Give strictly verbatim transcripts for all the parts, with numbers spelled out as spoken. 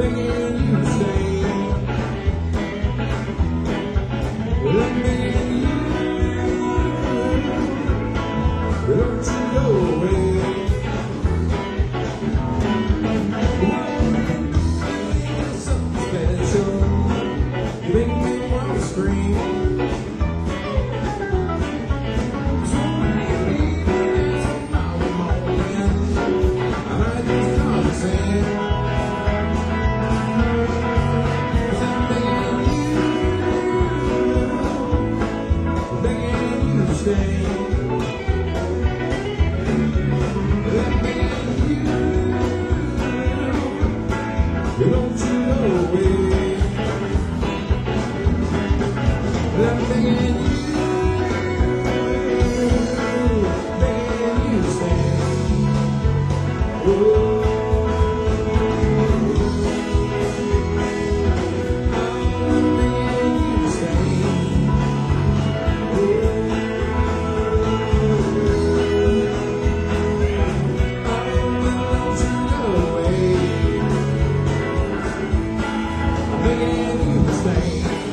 begging you to stay. I'm begging you, don't you go away. Something special, you make me want to scream. Don't you go away. I'm begging you, begging you to stay. Oh, I'm begging you to stay. Oh, don't you go away. Begging you to stay.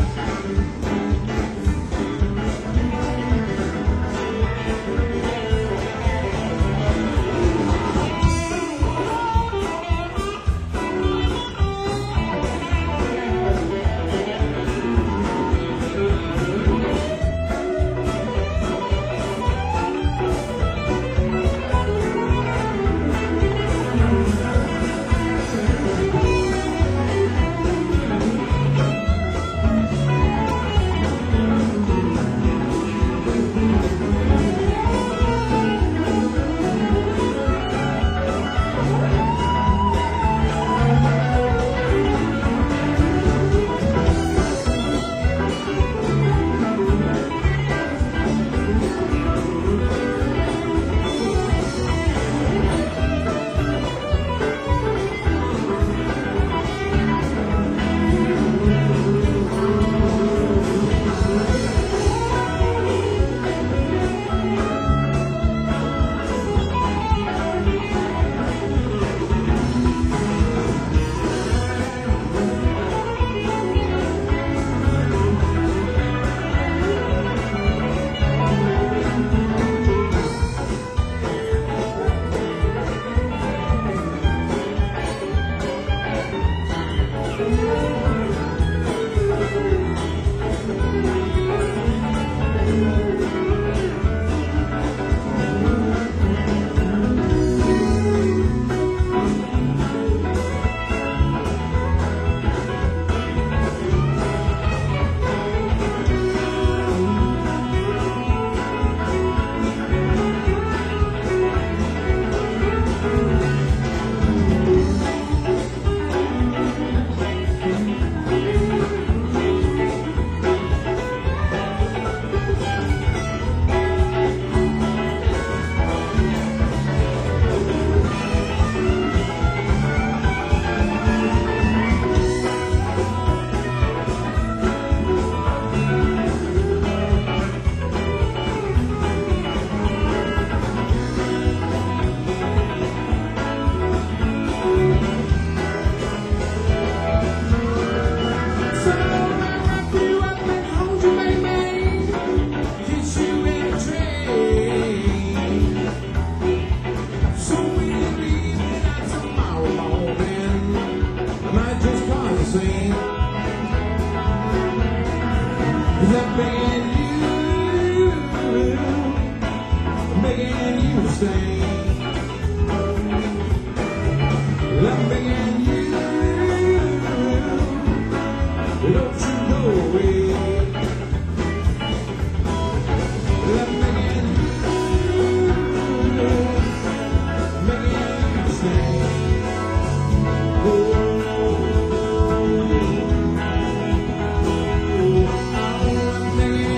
I'm begging you, I'm begging you to stay. I'm begging you, don't you go away. I'm begging you, begging you to stay. Oh, I'm begging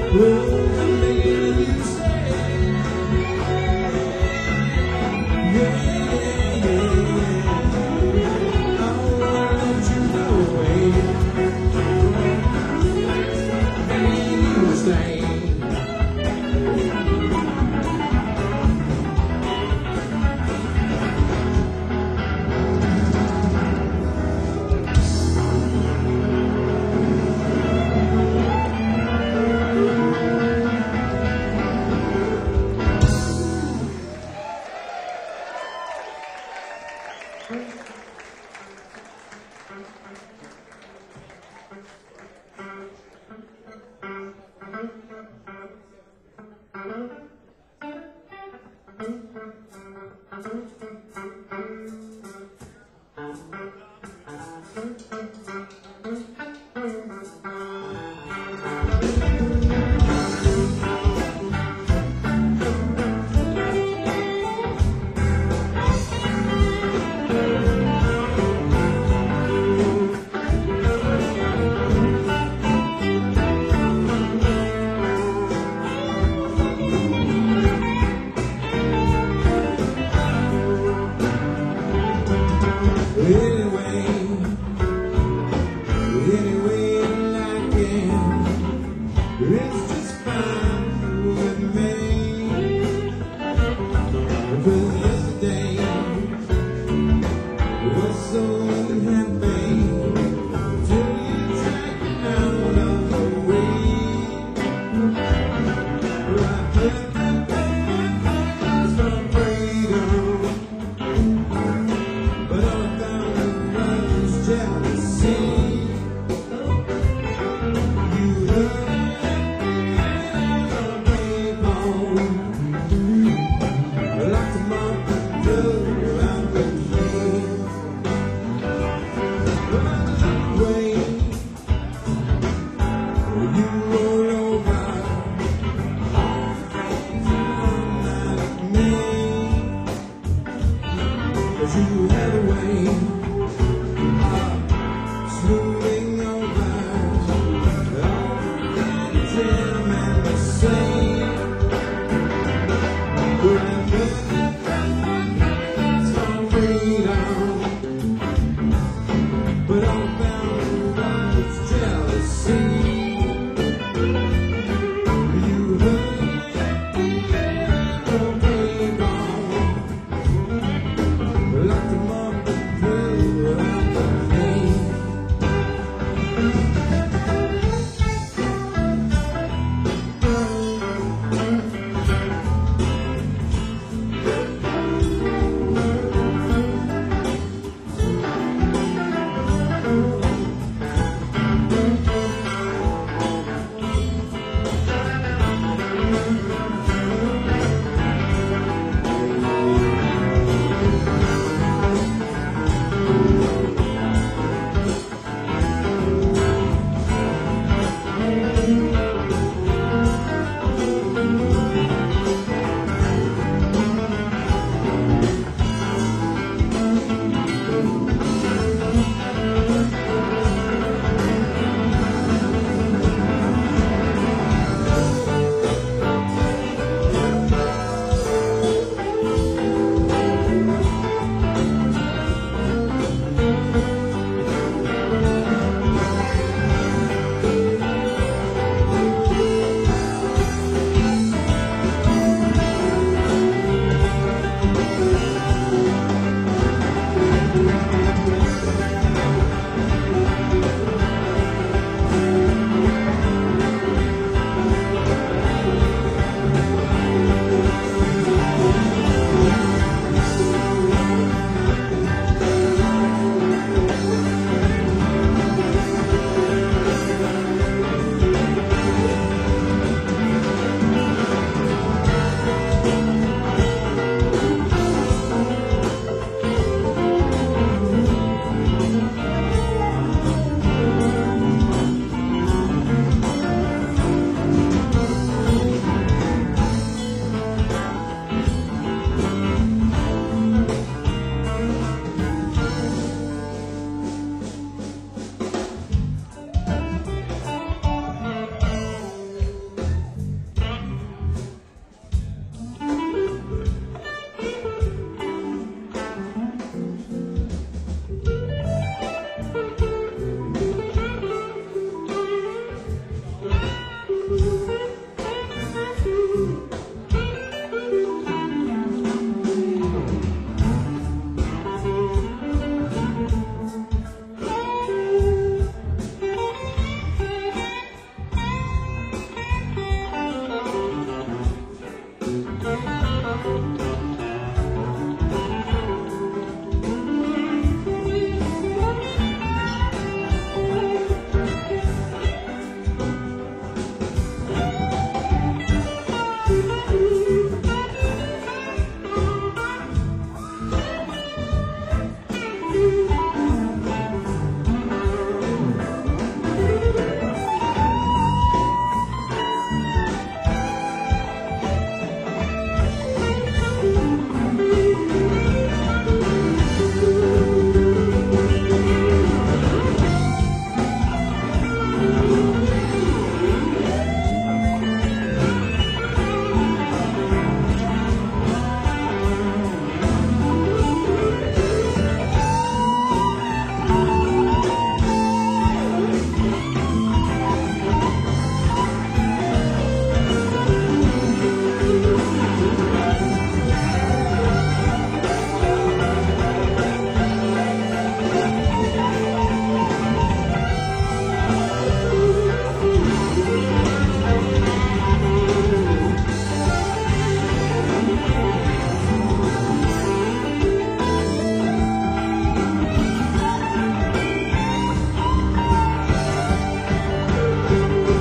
But all found was jealousy.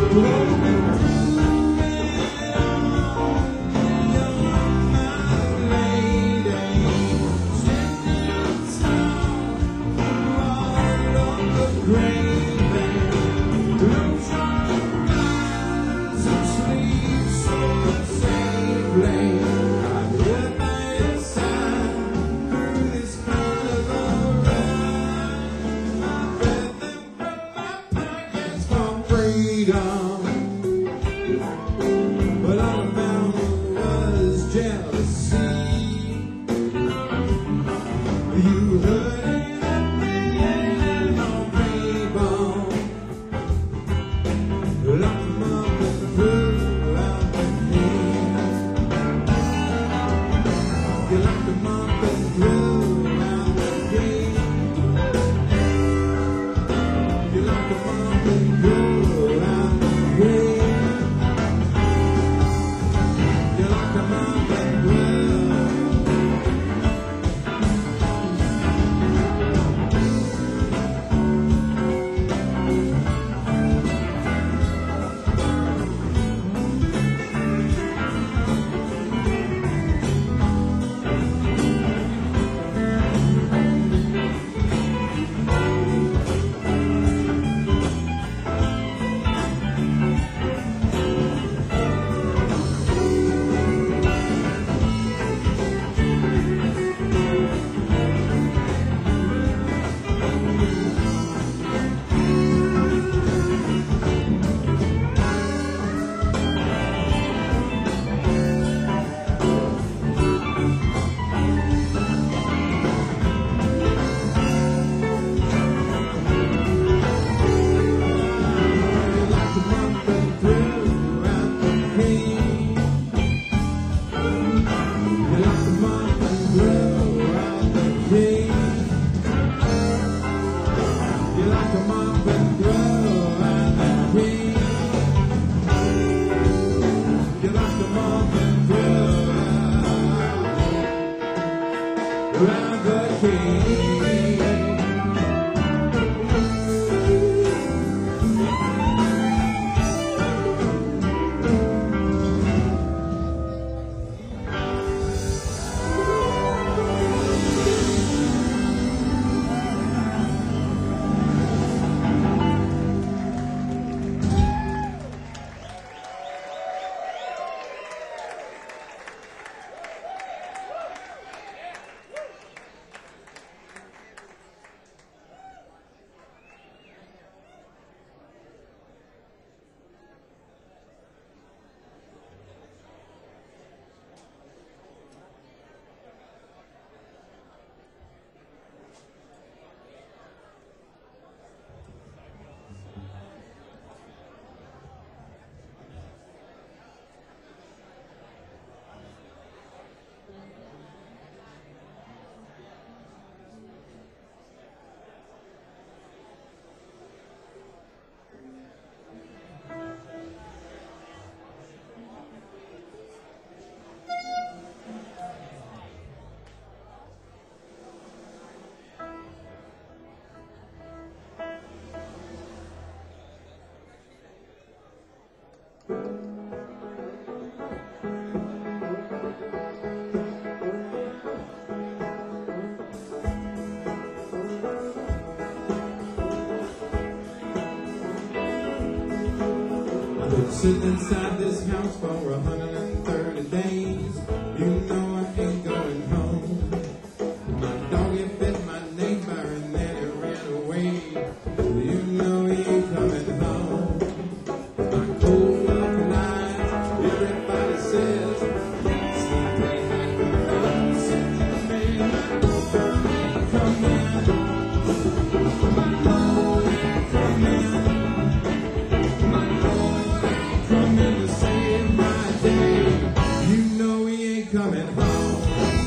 Sitting inside this house for one hundred thirty days. You know I ain't going home. My doggy bit my neighbor and then it ran away. You know he ain't coming home. My cold fucking eyes, everybody says, yes, he ain't coming. Sitting there, my dog ain't coming. My dog ain't coming. Coming to save my day. You know he ain't coming home.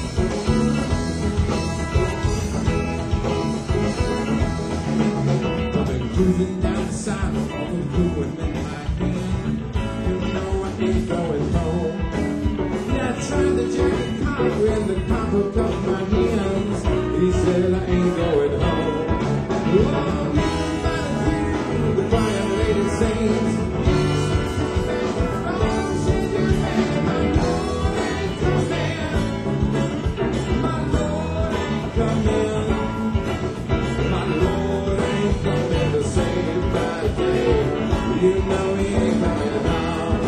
I've been cruising down the sidewalk with ruin in my hand. You know I ain't going home. Yeah, I tried to jack a car when the cop got my hands. He said I ain't going home. Oh, everybody hear the choir lady sings. You know he ain't coming home.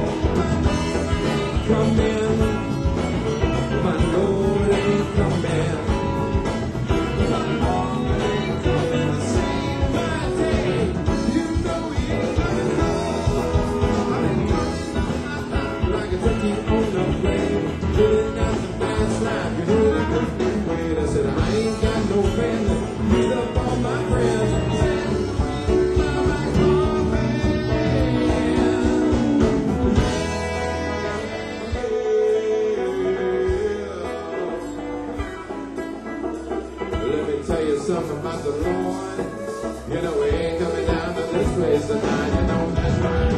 Come in, my Lord ain't coming. My Lord ain't coming to save my day. You know he ain't coming home. I've been working my life like a turkey on the plane. Living out the fast life, you know they put me away. I said I ain't got no family, beat up all my friends. Tell you something about the Lord. You know we ain't coming down to this place tonight. You know that's right.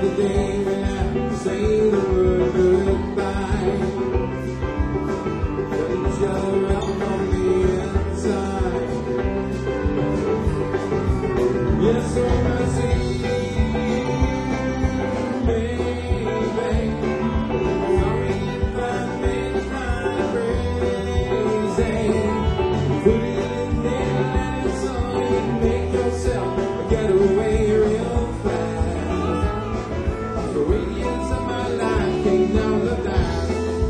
the day when I have to say the word goodbye. Put each other up on the inside. Yes, so I see, baby. Sorry if I've been kind of crazy. Put it in there and so you make yourself get away real fast. The radiance of my life came down the dash.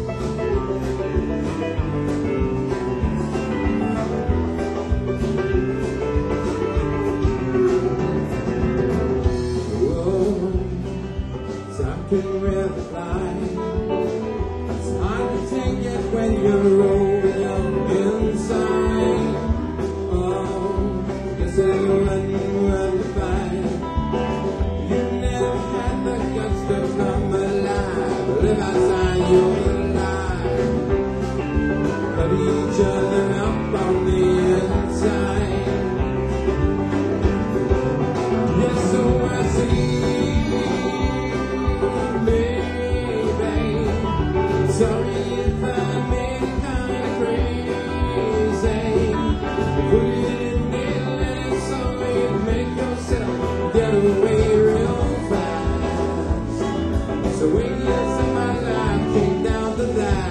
Whoa, time can really fly. It's hard to take it when you're rolling up inside. Oh, guess everyone will find you never had the guts to come alive. Live outside your life. Cut each other up on the inside. Yes, so I see, baby. Sorry if I made it kind of crazy. Put it in there and so you make yourself get away real fast. So when years of my life came down to that.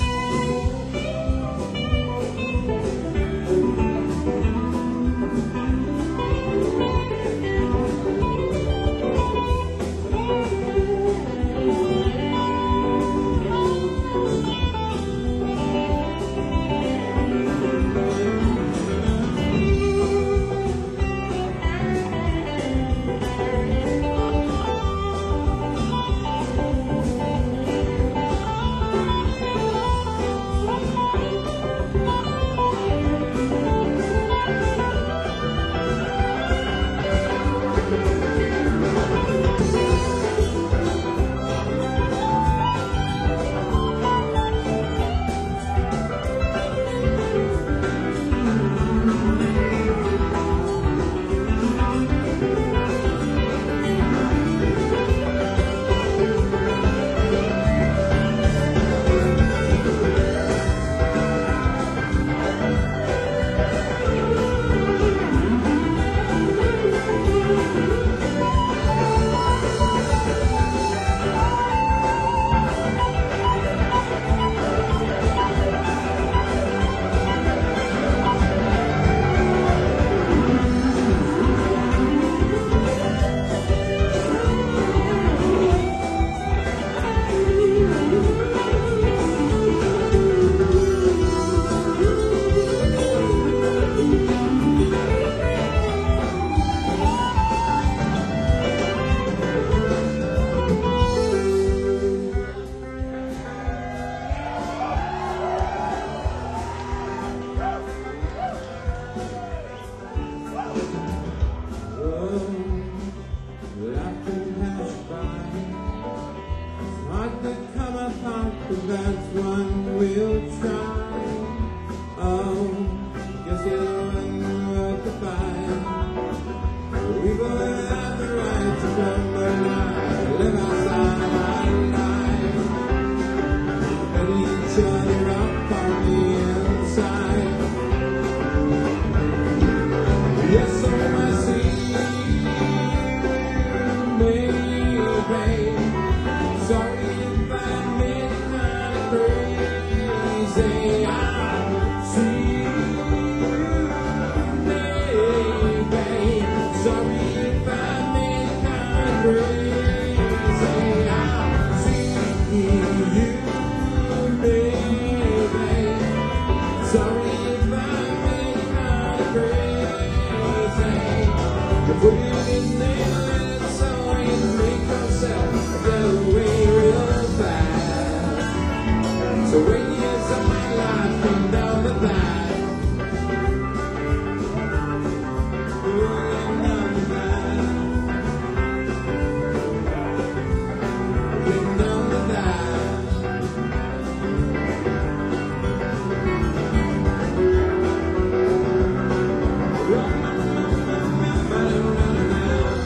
That's one we'll try. Oh, guess you're worth the fight. We both have the right to come alive. Live outside our life. Let each other up on the inside. Yes, so I see, baby. Sorry if I made crazy, I see you, baby. Sorry if I made kind of crazy, I see you, baby. Sorry if I made kind of crazy. You put it in there and so you make yourself get away real fast. So when years of my life came down the line, rolling down the line, came down the line. Run, run, run, run, run, run, run, run.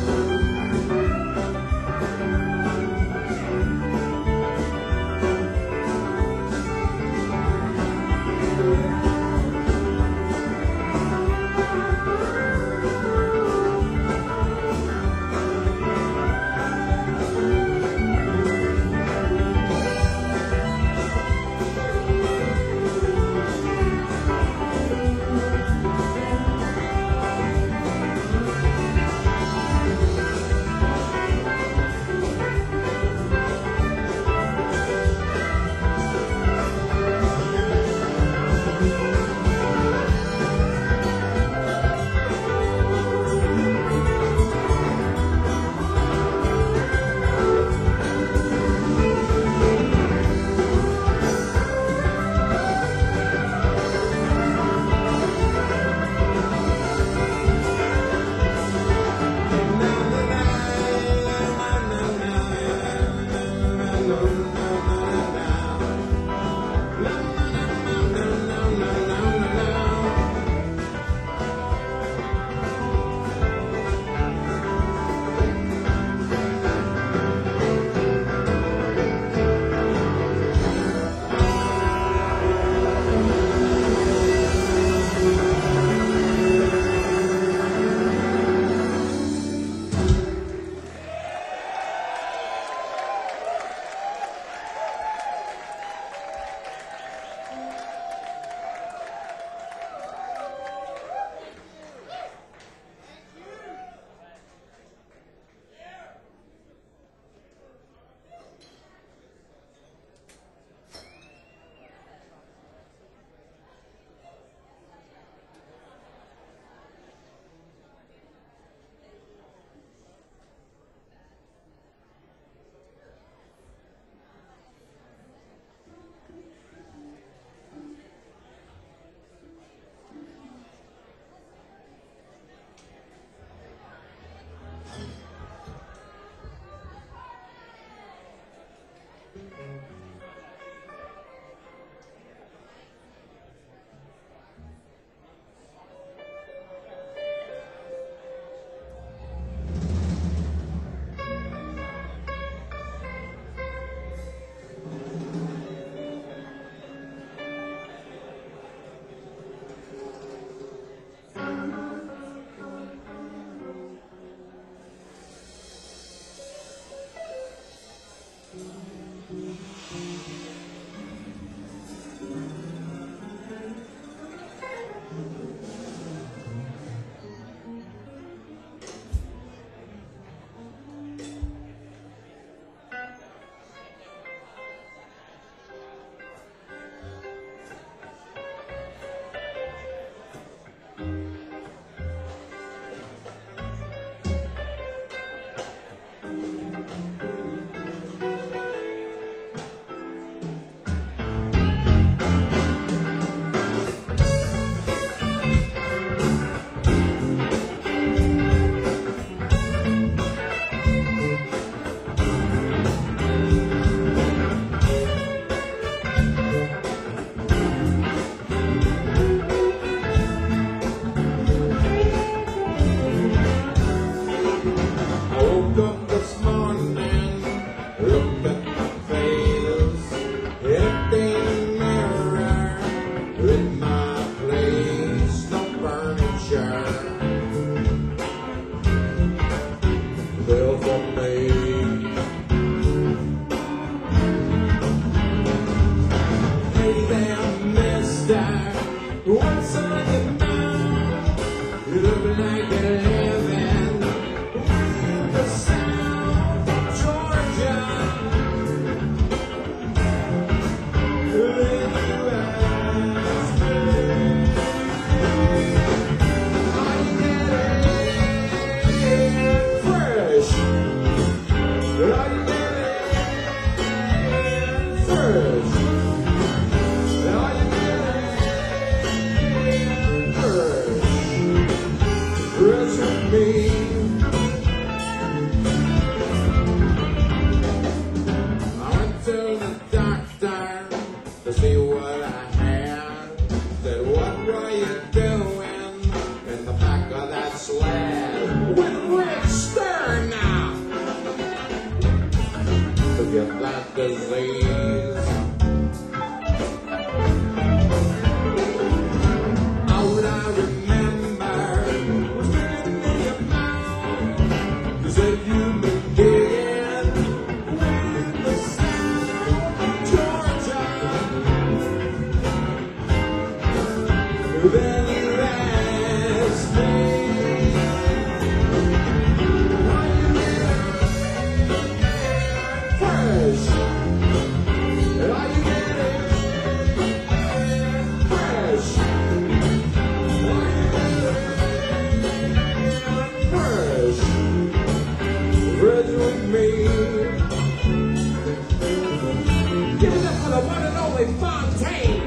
me. I went to the doctor to see what I had. Said, what were you doing in the back of that sled? With Rick Stern now to get that disease. How would I remember what's been in your mouth? You said you've been digging with the sound of Georgia. Then you asked me, why you getting fresh? Why you getting fresh? Why you getting fresh? Fresh with me. Give it up for the one and only Fontaine.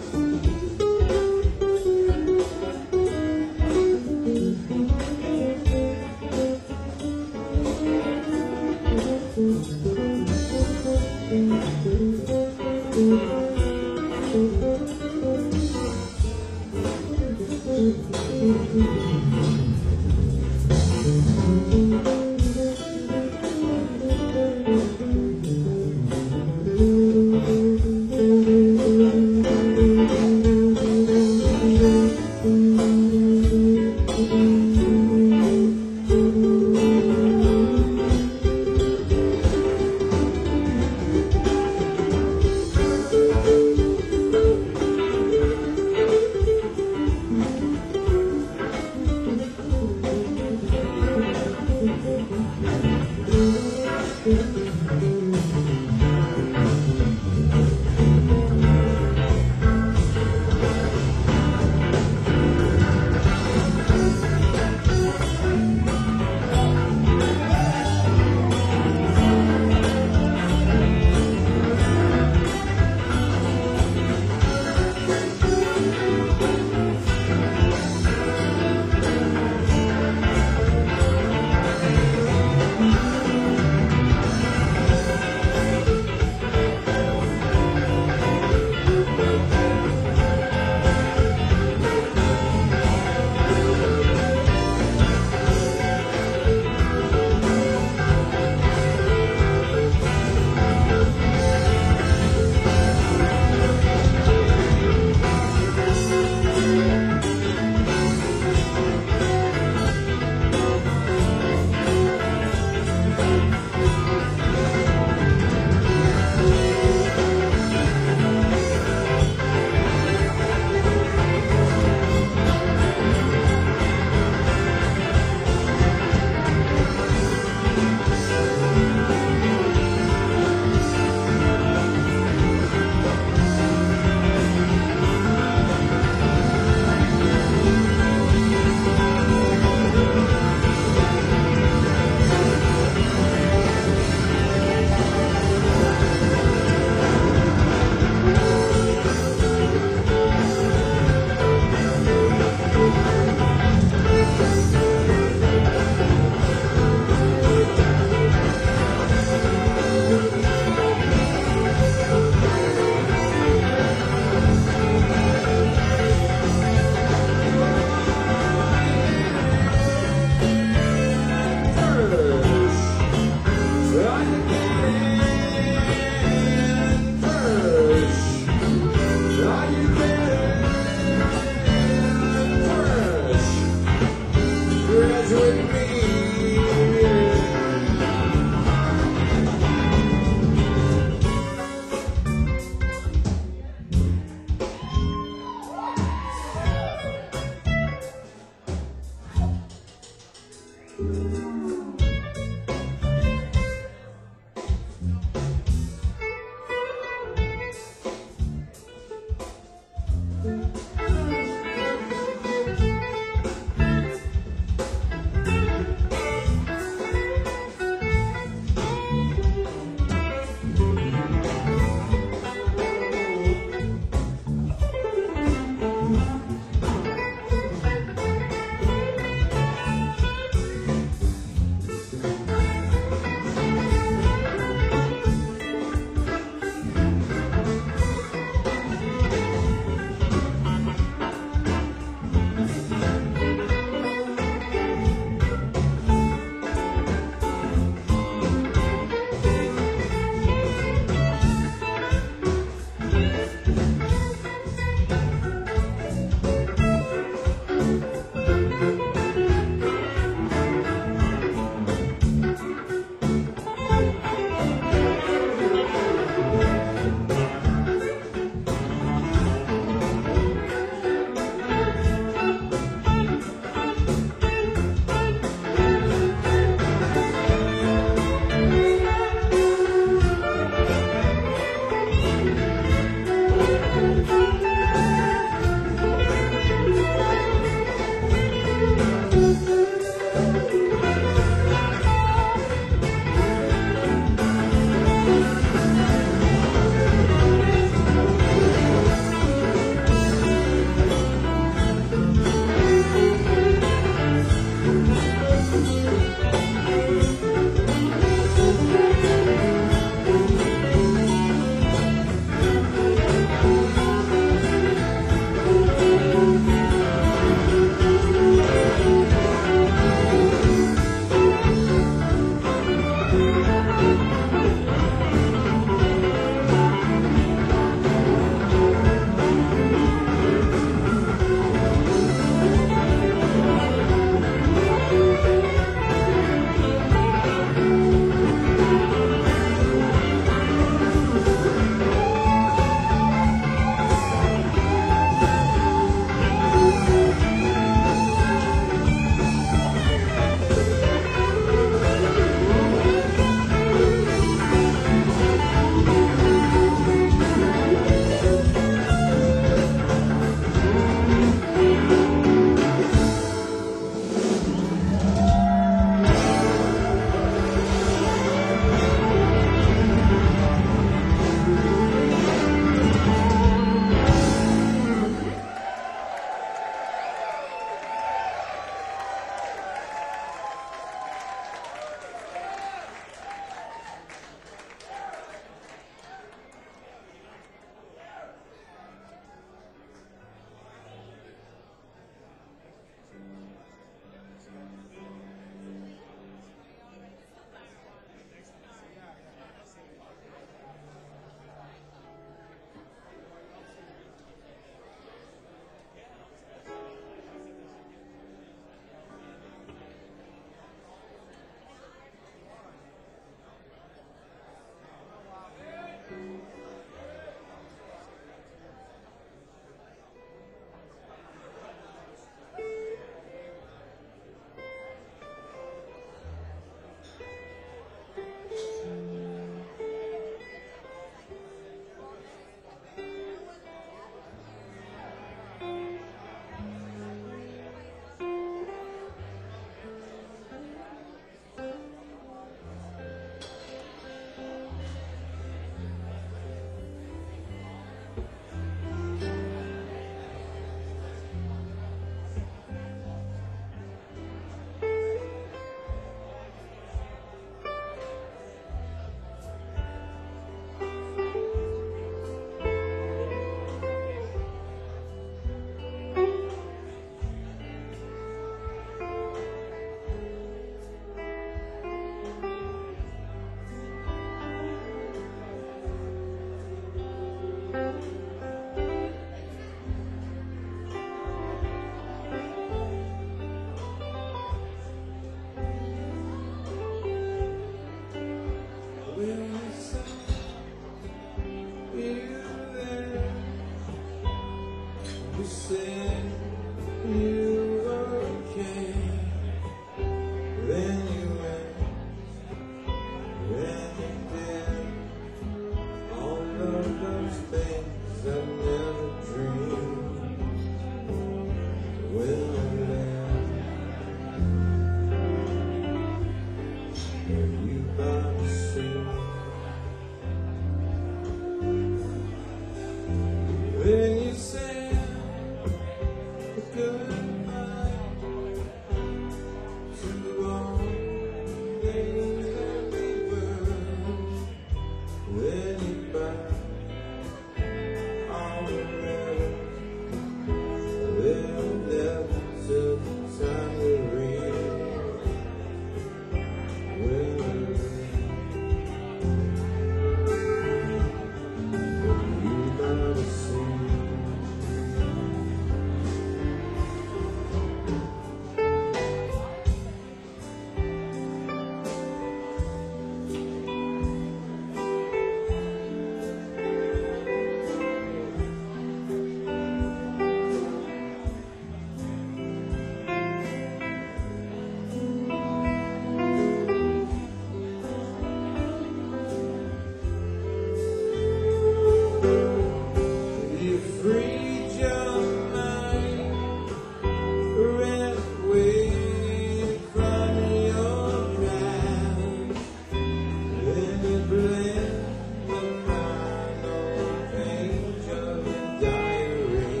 You freed your mind, ran away from your past, and you blend the final page of a diary.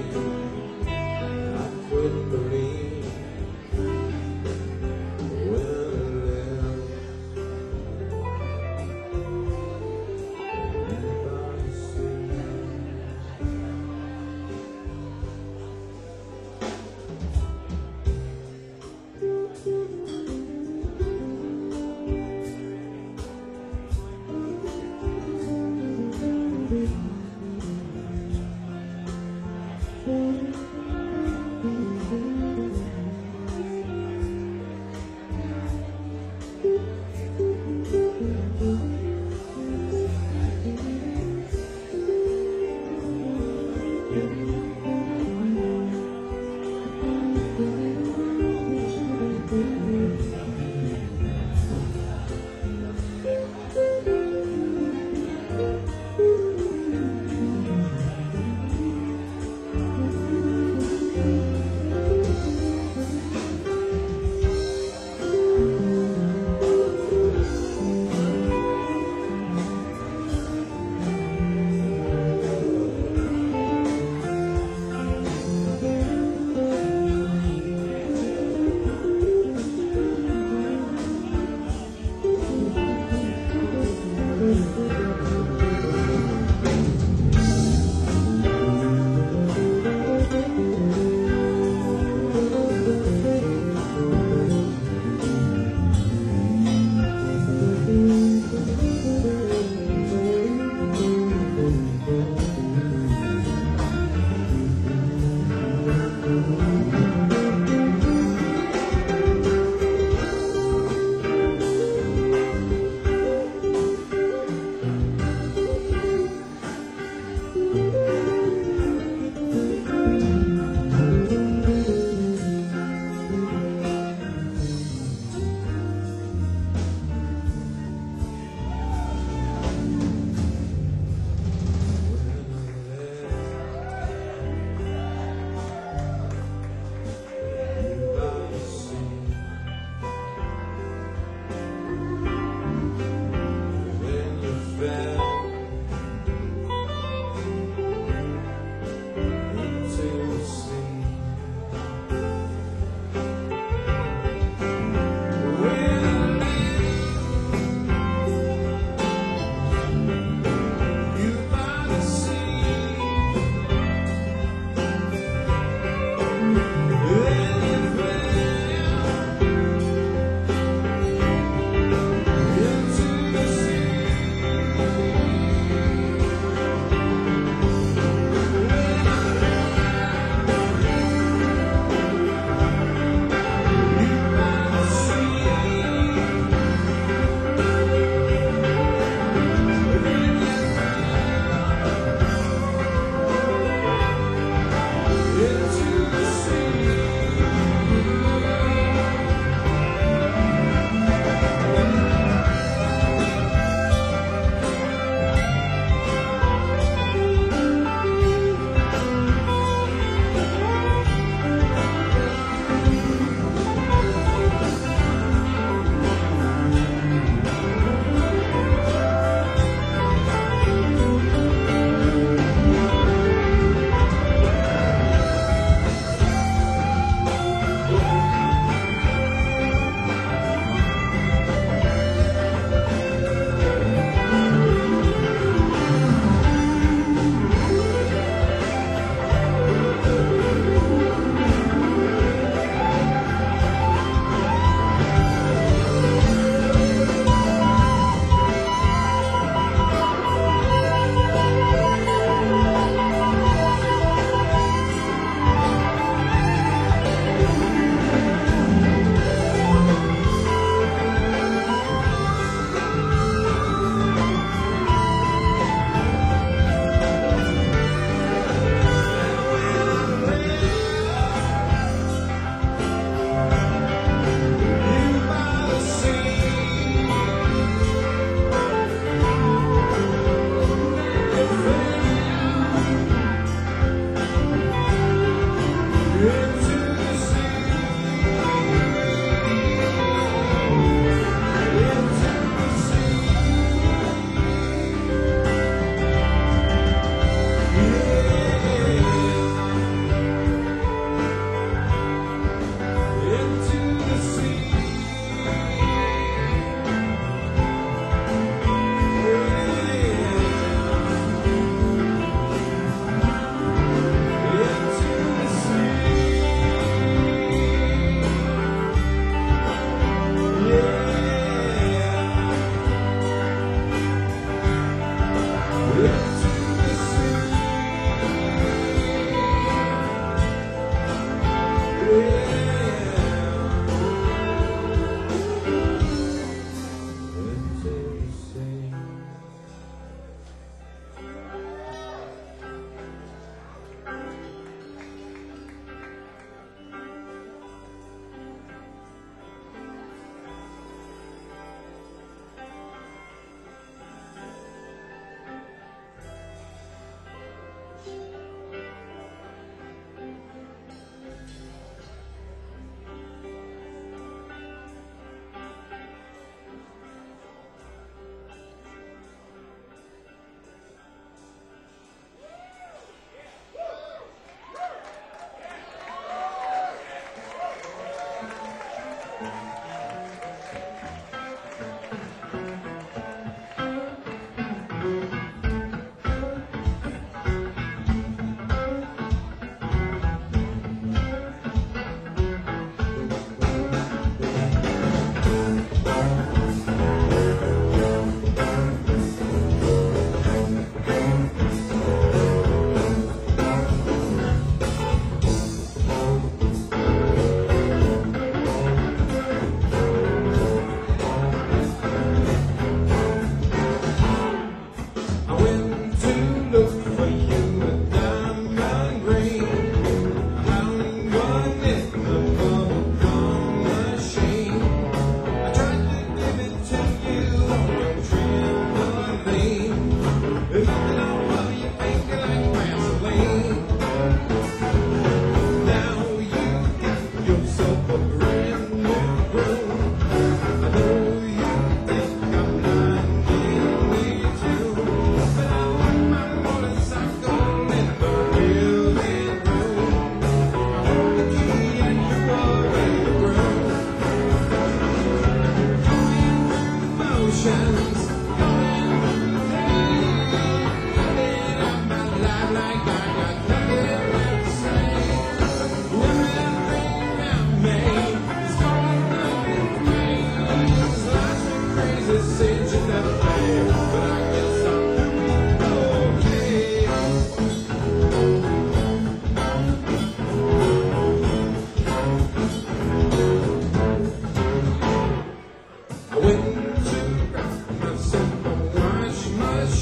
I couldn't believe when I left. And if I see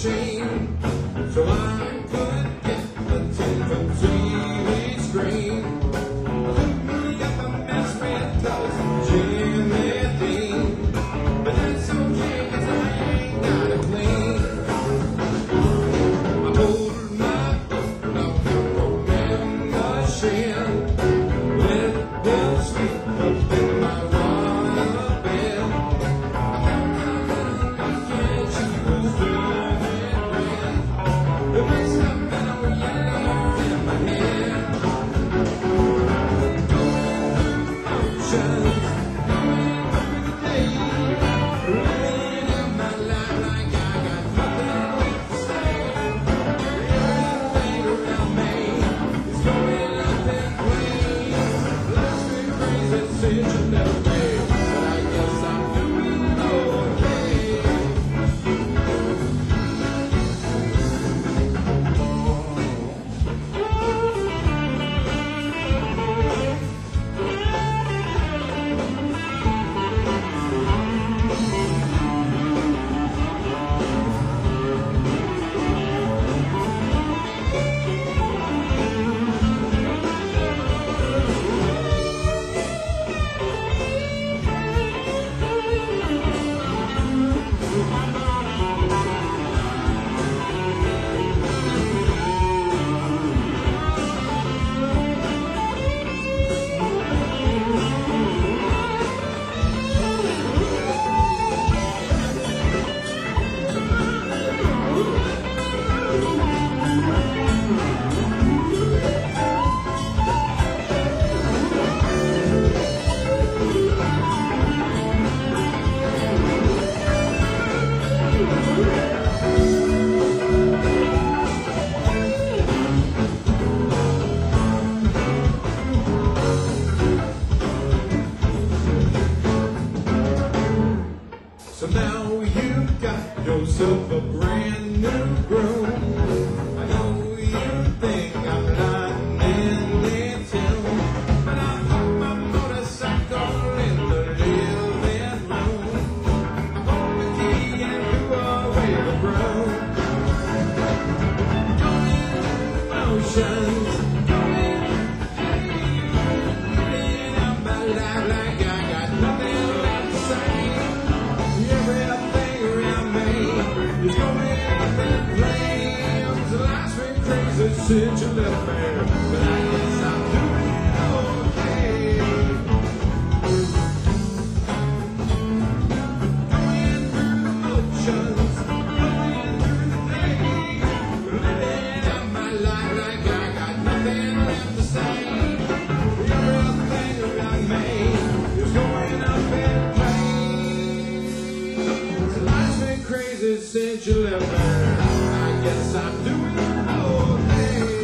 machine, so I could get a ten foot T V screen. Look up a mess with those Jimmy Dean, but that's okay 'cause I ain't got a clean. I hold my book on the programming machine, let them sleep up in my water bed. I can't choose good and bad. It makes something on yellow in my head. Oceans, going through the day, living in my life like I got nothing left to say. Everything around me is going up in flames. Life's been crazy since you left me, but I guess I'm doing okay. So now you've got yourself a brand new groom. I know you think I'm lying in there too, but I parked my motorcycle in the living room. I bought the key and threw away the broom. Going emotions, going living out my life like I got nothing left to say. Everything around me is going up in flames. Life's been crazy since you left me, but I guess I'm doing okay. Going through the motions, going through the day, living out my life like I got nothing left to say. Everything around me is going up in flames. Life's been crazy since you left me. I guess I'm doing okay.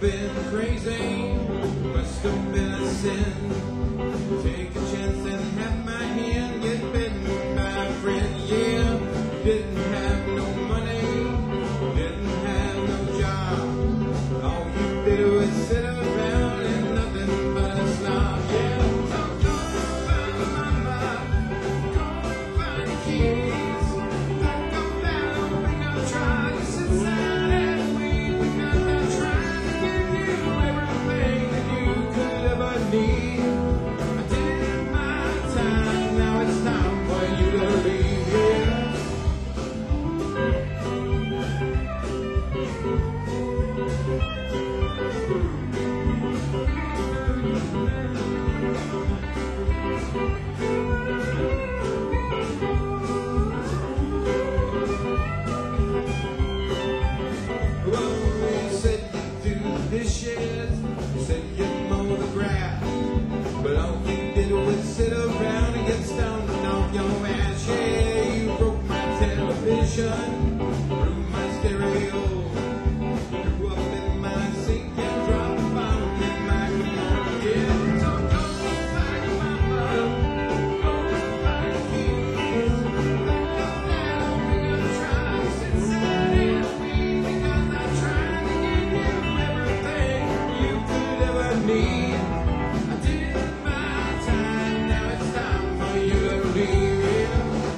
been crazy, must have been a sin. Take a chance and have my hand get bitten by a friend. Yeah, didn't have no money, didn't have no job. All you did was sit around and nothing but a slob. Yeah, so go find your mama, go find your keys. Don't go down, bring up tries, sit sad and weep, because I'm trying to give you everything that you could ever need. I did my time, now it's time for you to leave. Yeah. Well, you said you do the dishes, you said you mow the grass, but all you did was sit around and get stoned off your ass. Yeah, you broke my television, threw my stereo, threw up in my sink and dropped a bomb in my car. Yeah, so go find your mama, go find your keys. Don't go down, bring up tries, sit sad and weep, because I'm trying to give you everything you could ever need. I did my time, now it's time for you to leave. Yeah.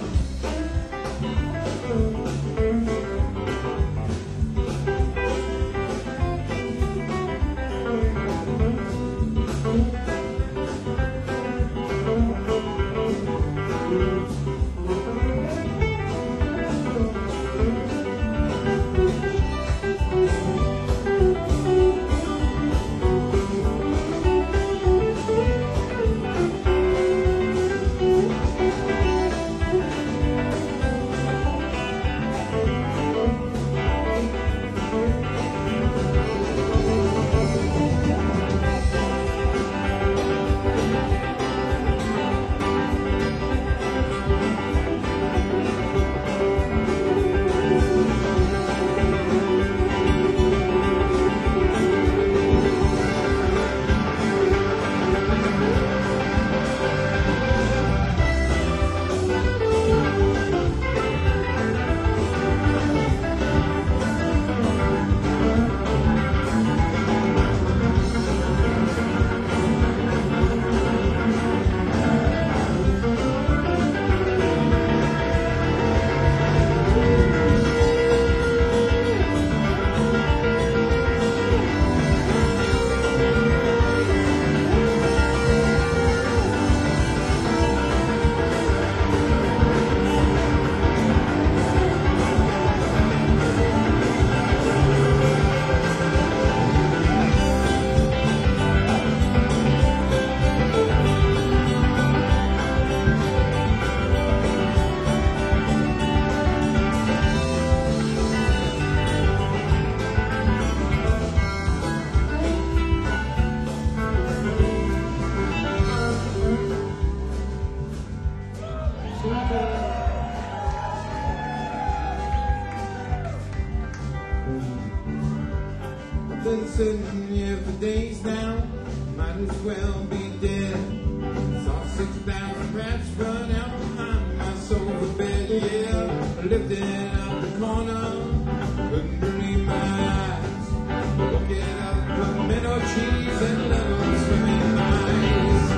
I've been sitting here for days now, might as well be dead. Saw six thousand rats run out behind my sofa bed. Yeah, I lifted out the corner, couldn't believe my eyes. Looking up pimento cheese and lemon swimming eyes.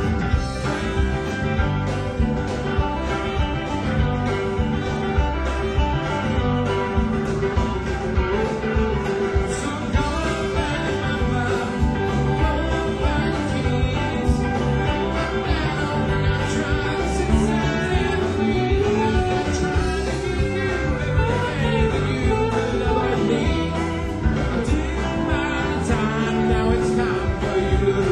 So go find your mama, go find your keys. Come down when I try to sit sad and weep. I'm trying to give you everything that you could ever need. I did my time, now it's time for you to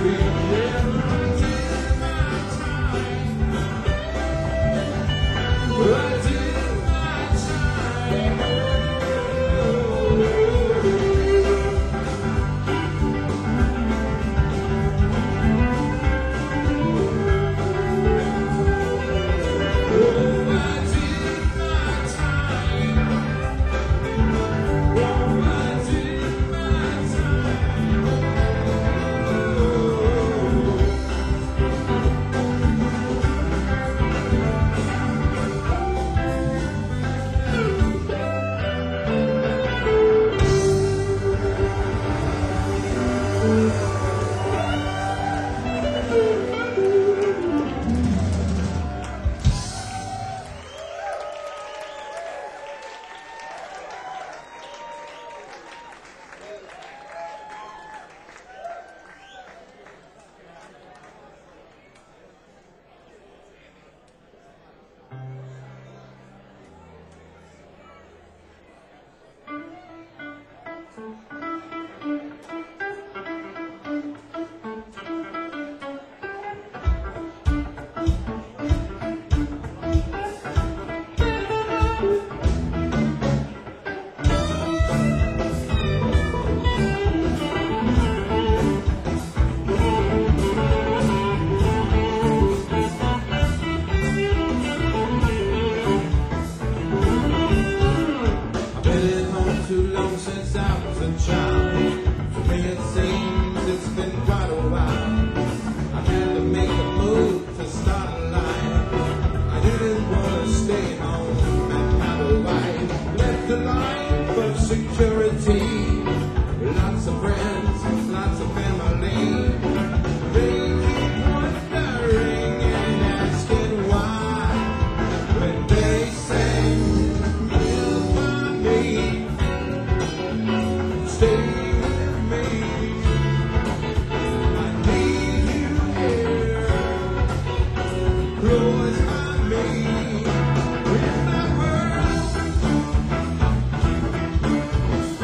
didn't want to stay home and have a wife. Left a life of security. Lots of friends, lots of family. They keep wondering and asking why. When they say, you'll find me, stay with me. I need you here, close by me. In my world,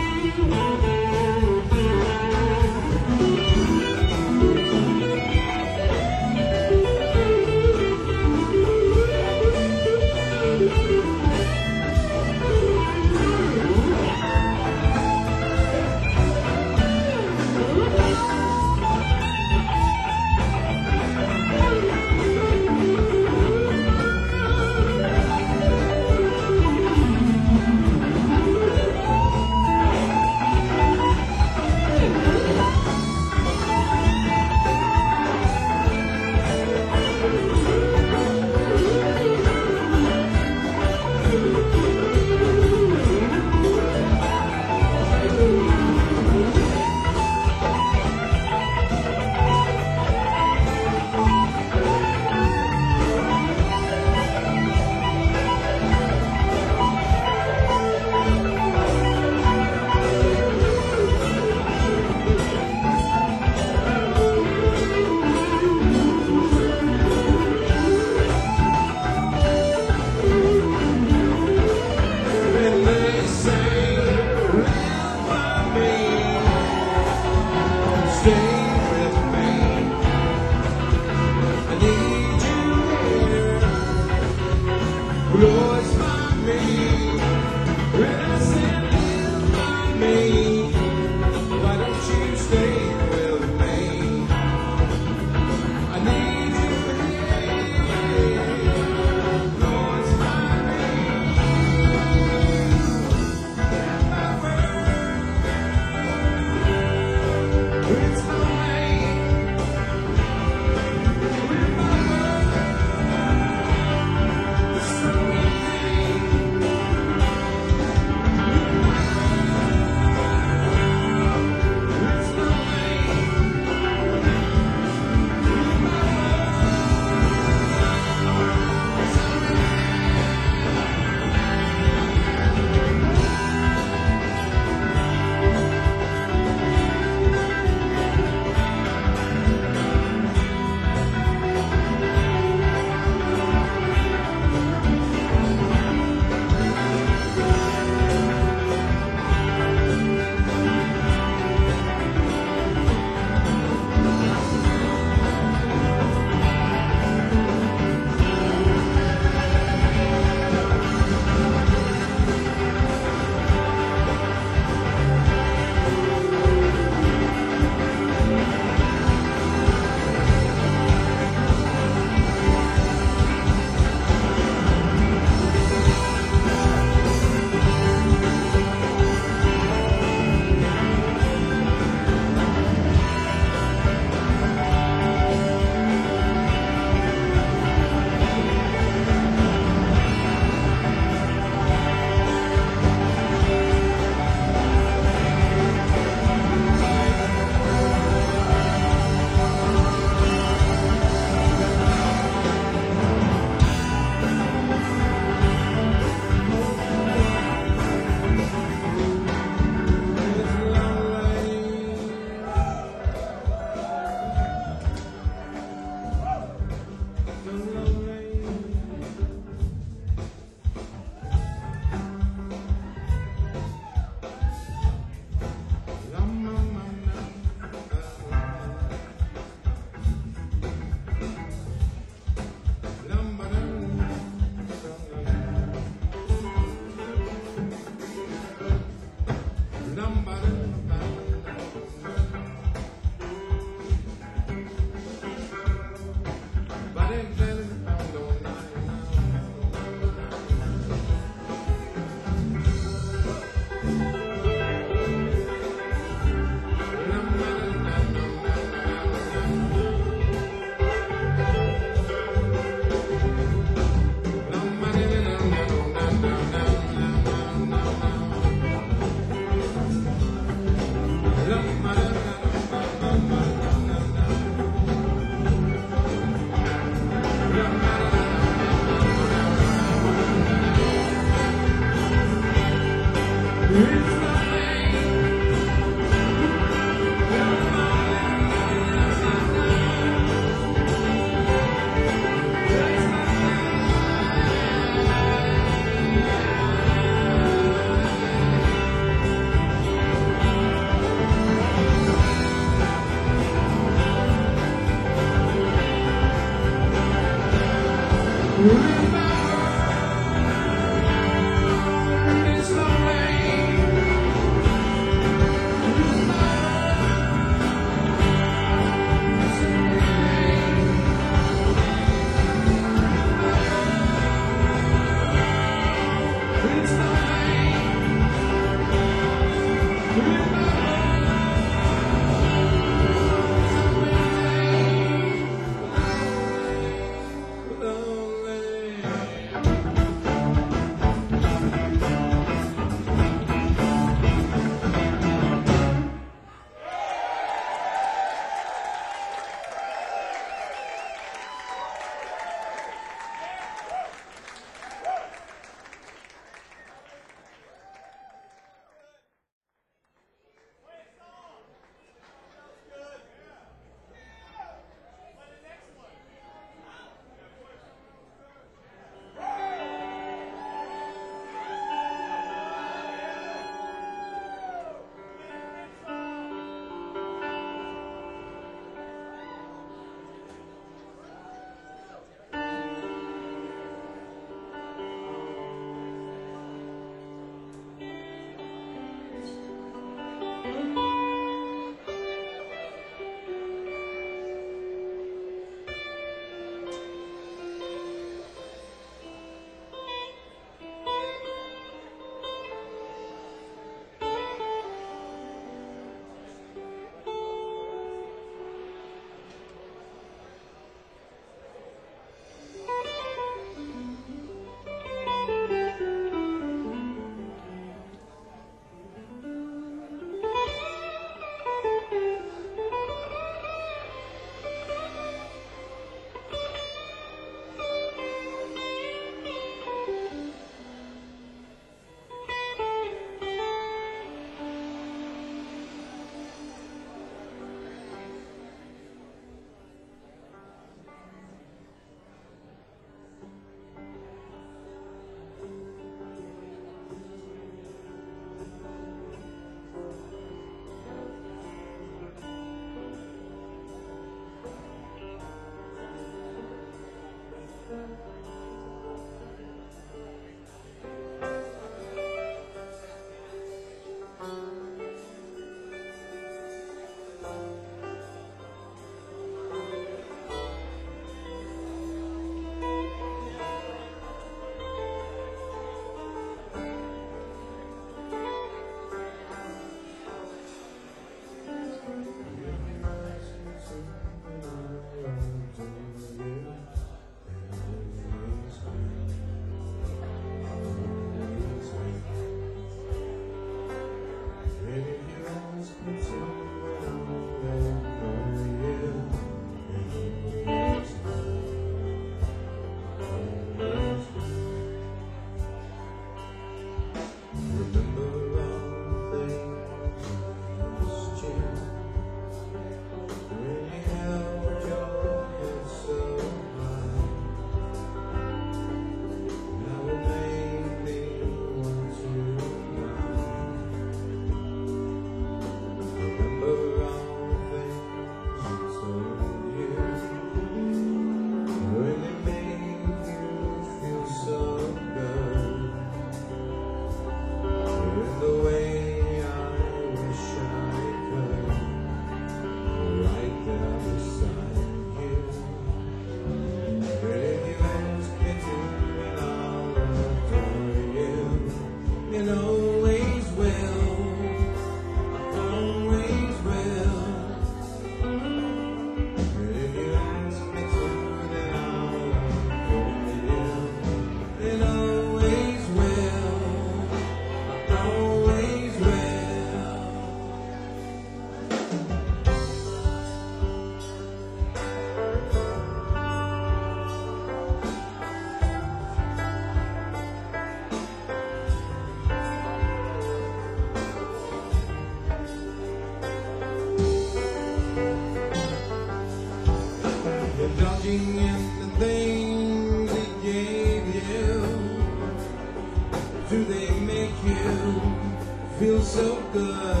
feel so good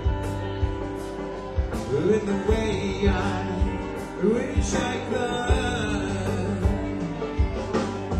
in the way I wish I could.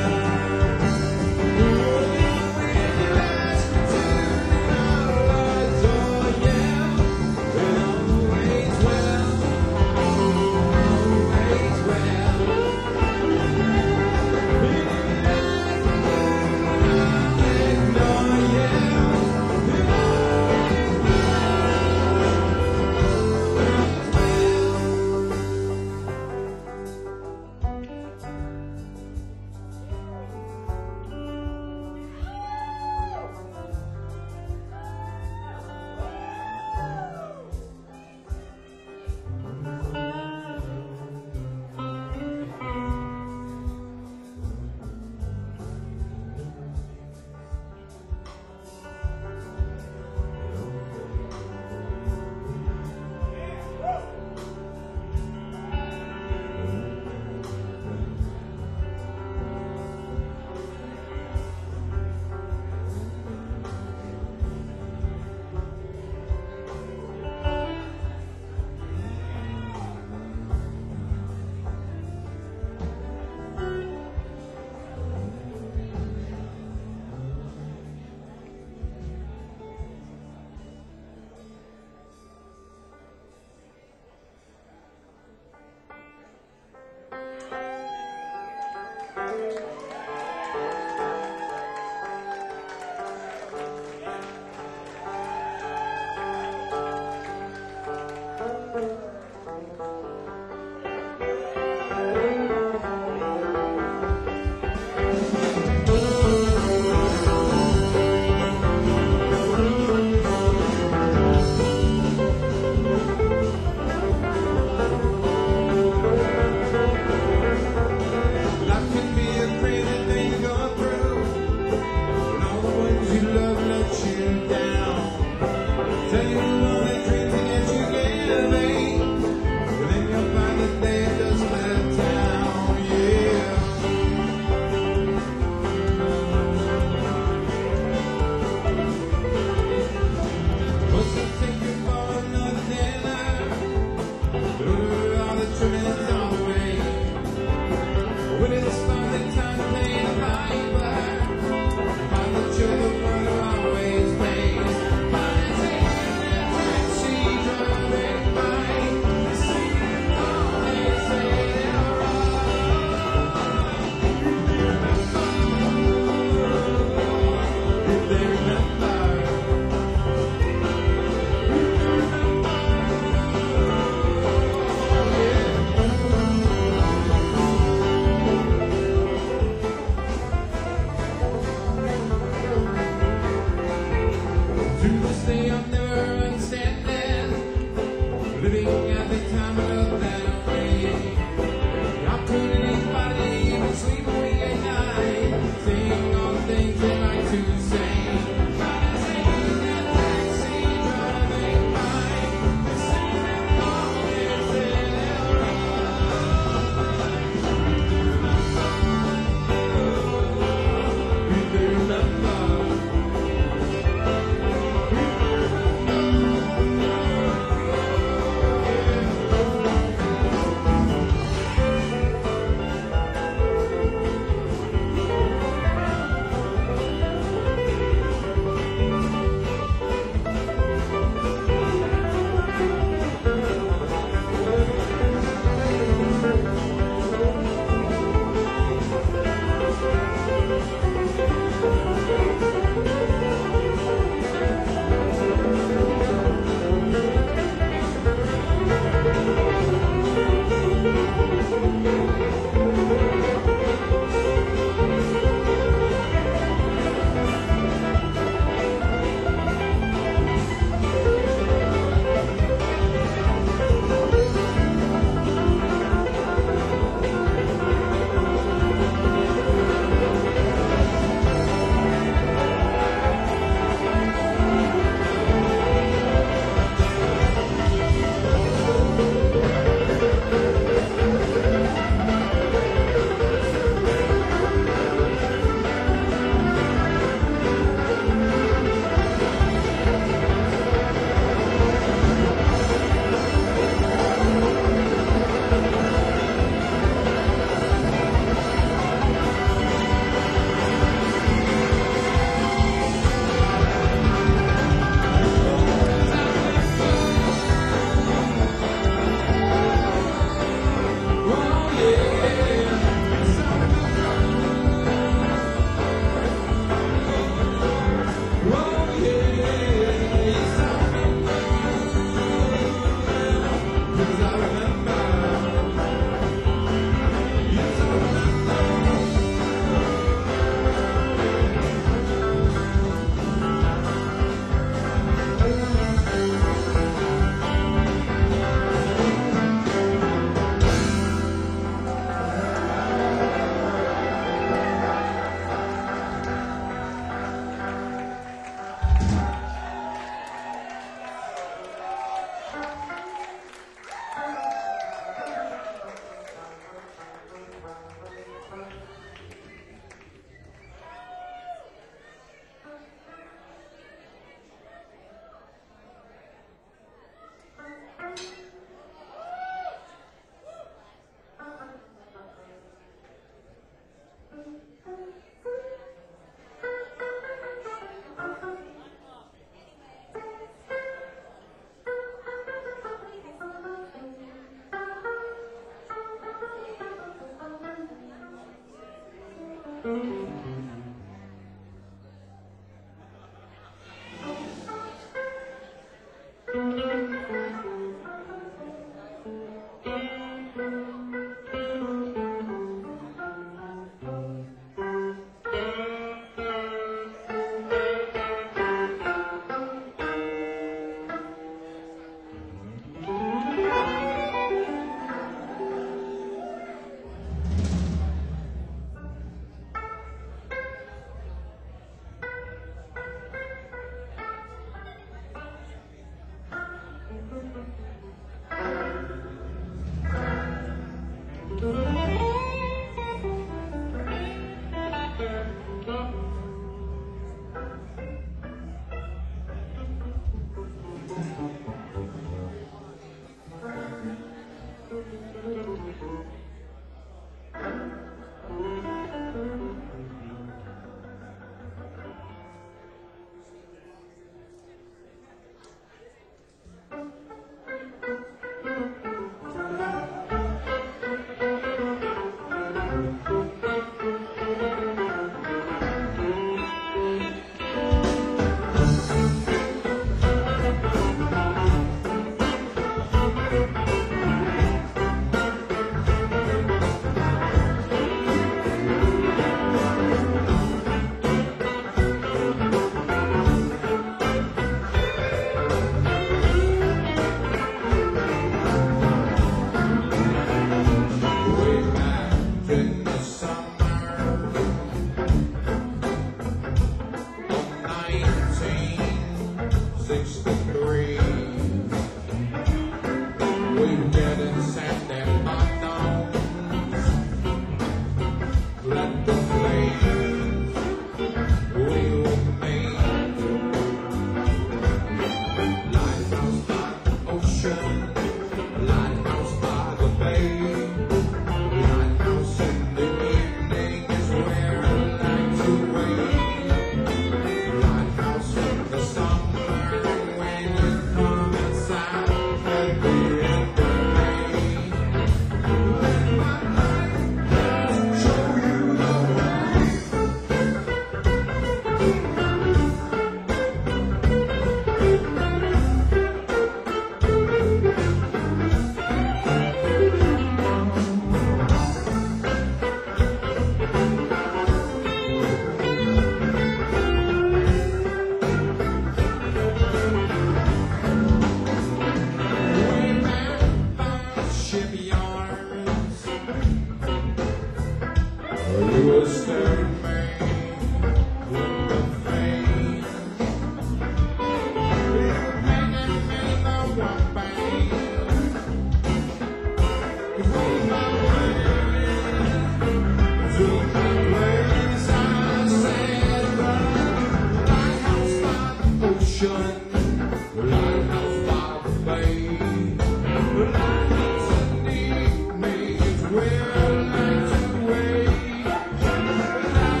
Where I like to wait.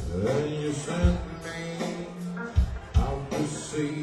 And you sent me out to sea.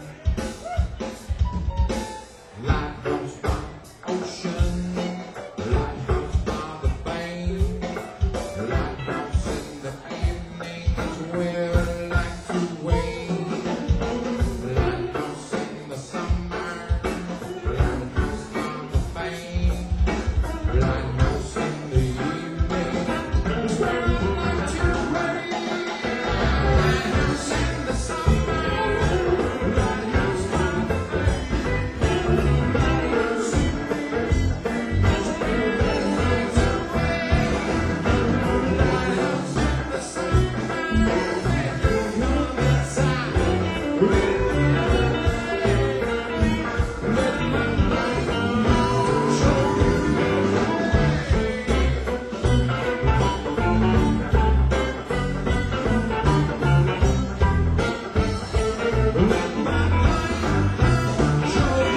Lighthouse by the ocean, lighthouse by the bay, lighthouse in the evening is where I like to wait. Lighthouse in the summer, lighthouse by the bay, lighthouse in the evening is where I like to wait. Lighthouse in the summer, lighthouse by the bay, lighthouse in the evening is where I like to wait. Lighthouse in the summer, come inside, let my light show you the way. Let my light show you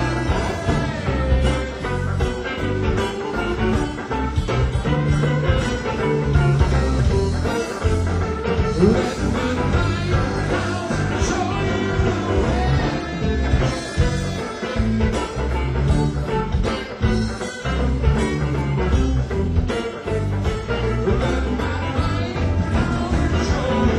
the way. Let my light show you the way. Let my light show you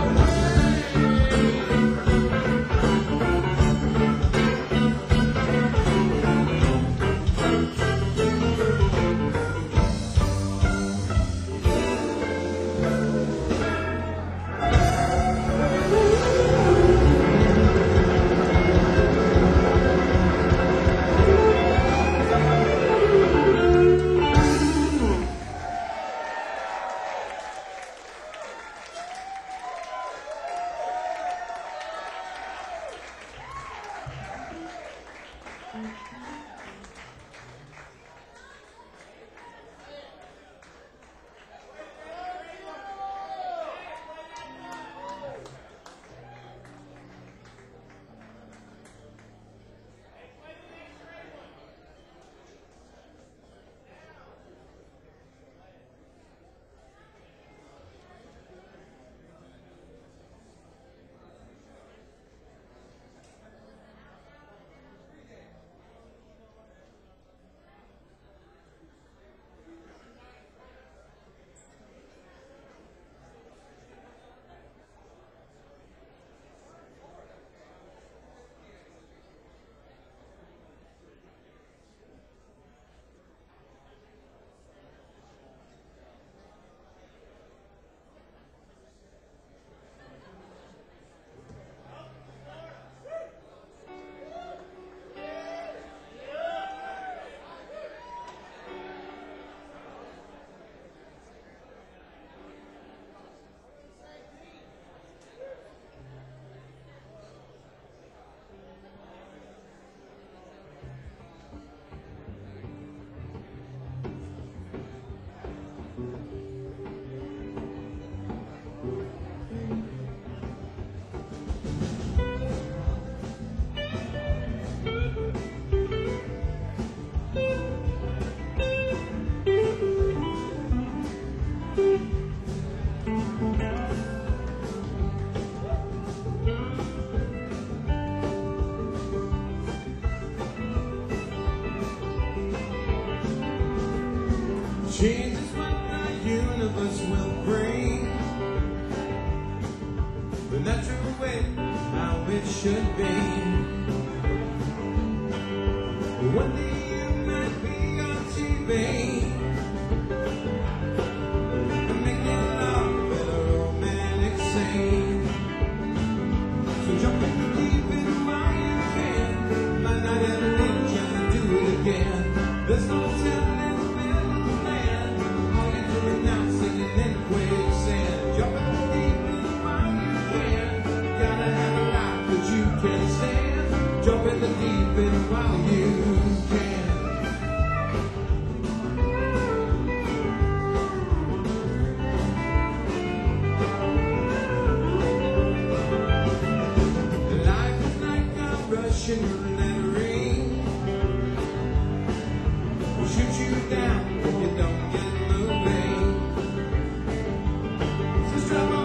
change is what the universe will bring. The natural way, how it should be. One day it might be on T V. And making love with a romantic scene. So jump in the deep end while you can. Might not ever get a chance to do it again. There's no telling. Jump in the deep end while you can. Life is like a Russian roulette ring. We'll shoot you down if you don't get moving. So strap on.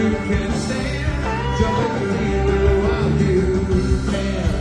you can stand. Jump in the deep while you can.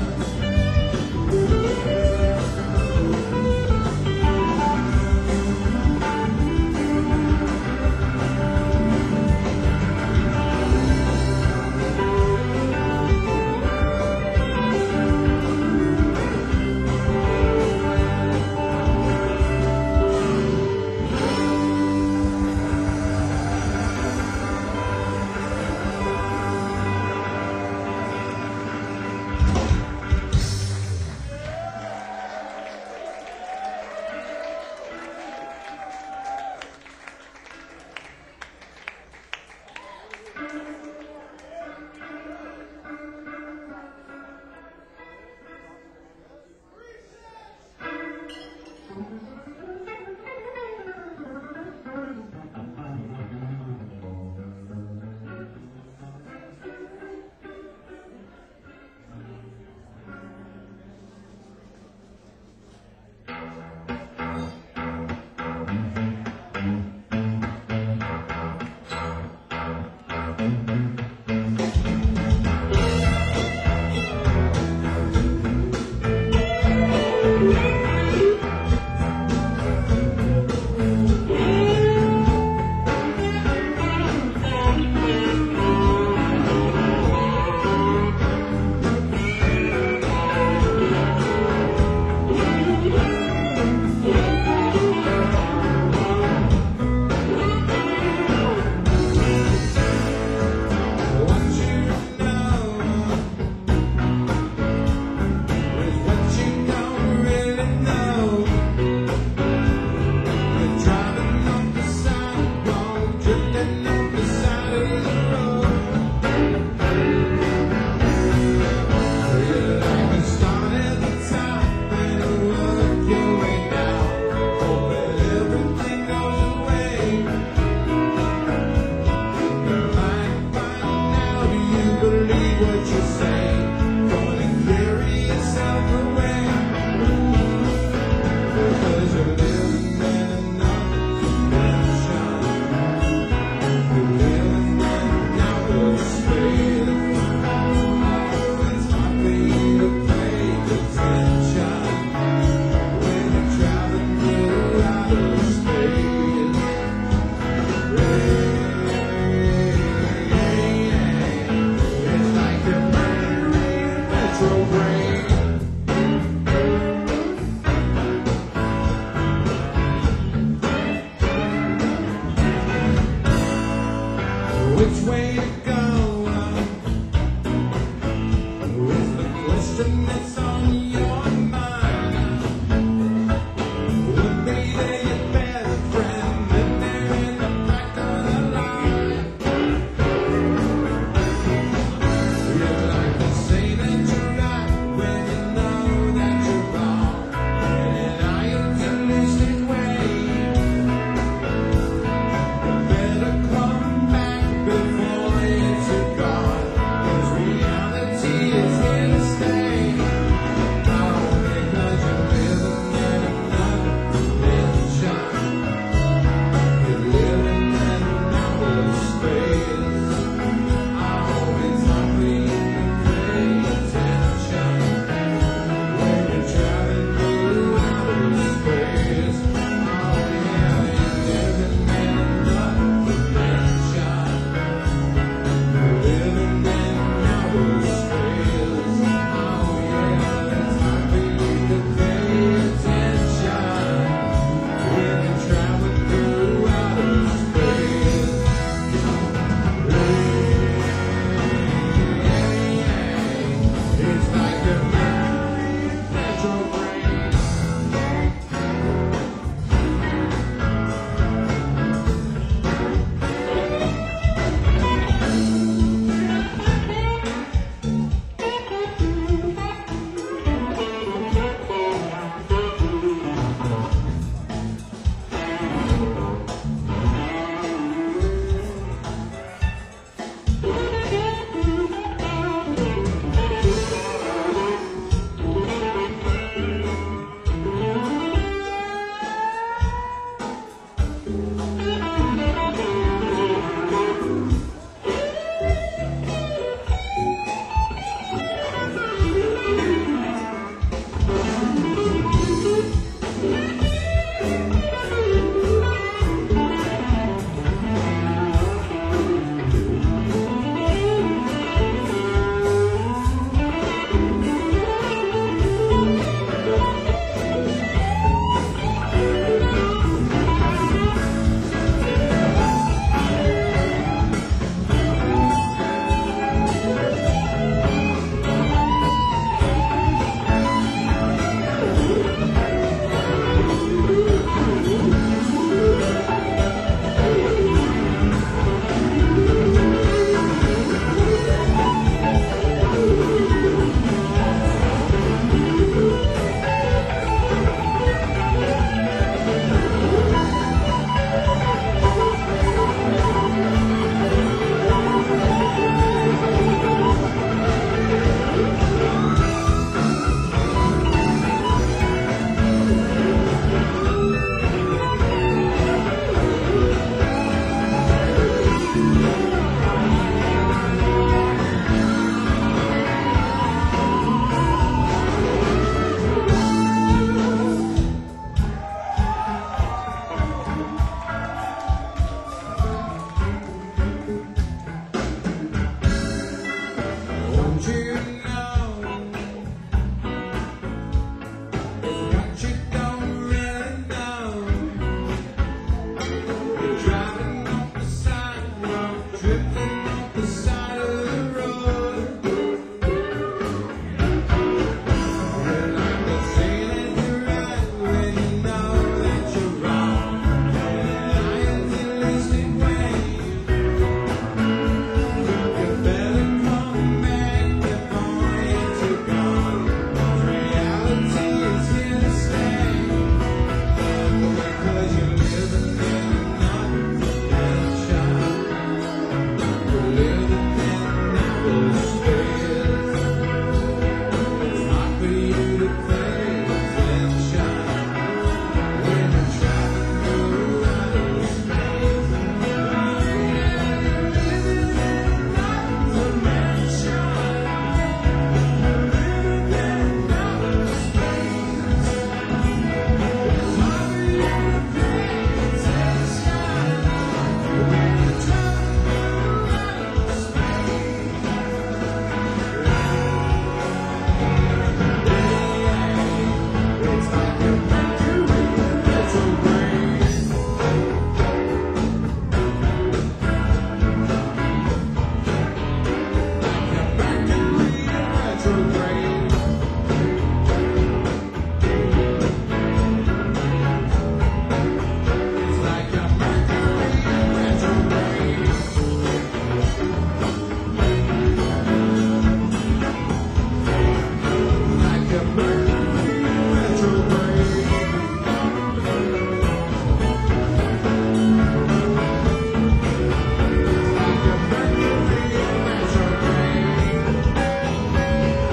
the side of the road. Well, I'm not saying that you're right when you know that you're wrong. Lying till least it wanes. You better come back before it's gone. Reality is here to stay. Because you're living in another dimension. You're living in outer space. It's hard for you to pay attention when you're traveling through outer space. It's like you're Mercury retrograde. Mercury retrograde. It's like a Mercury retrograde. Like a Mercury retrograde. Like a Mercury retrograde.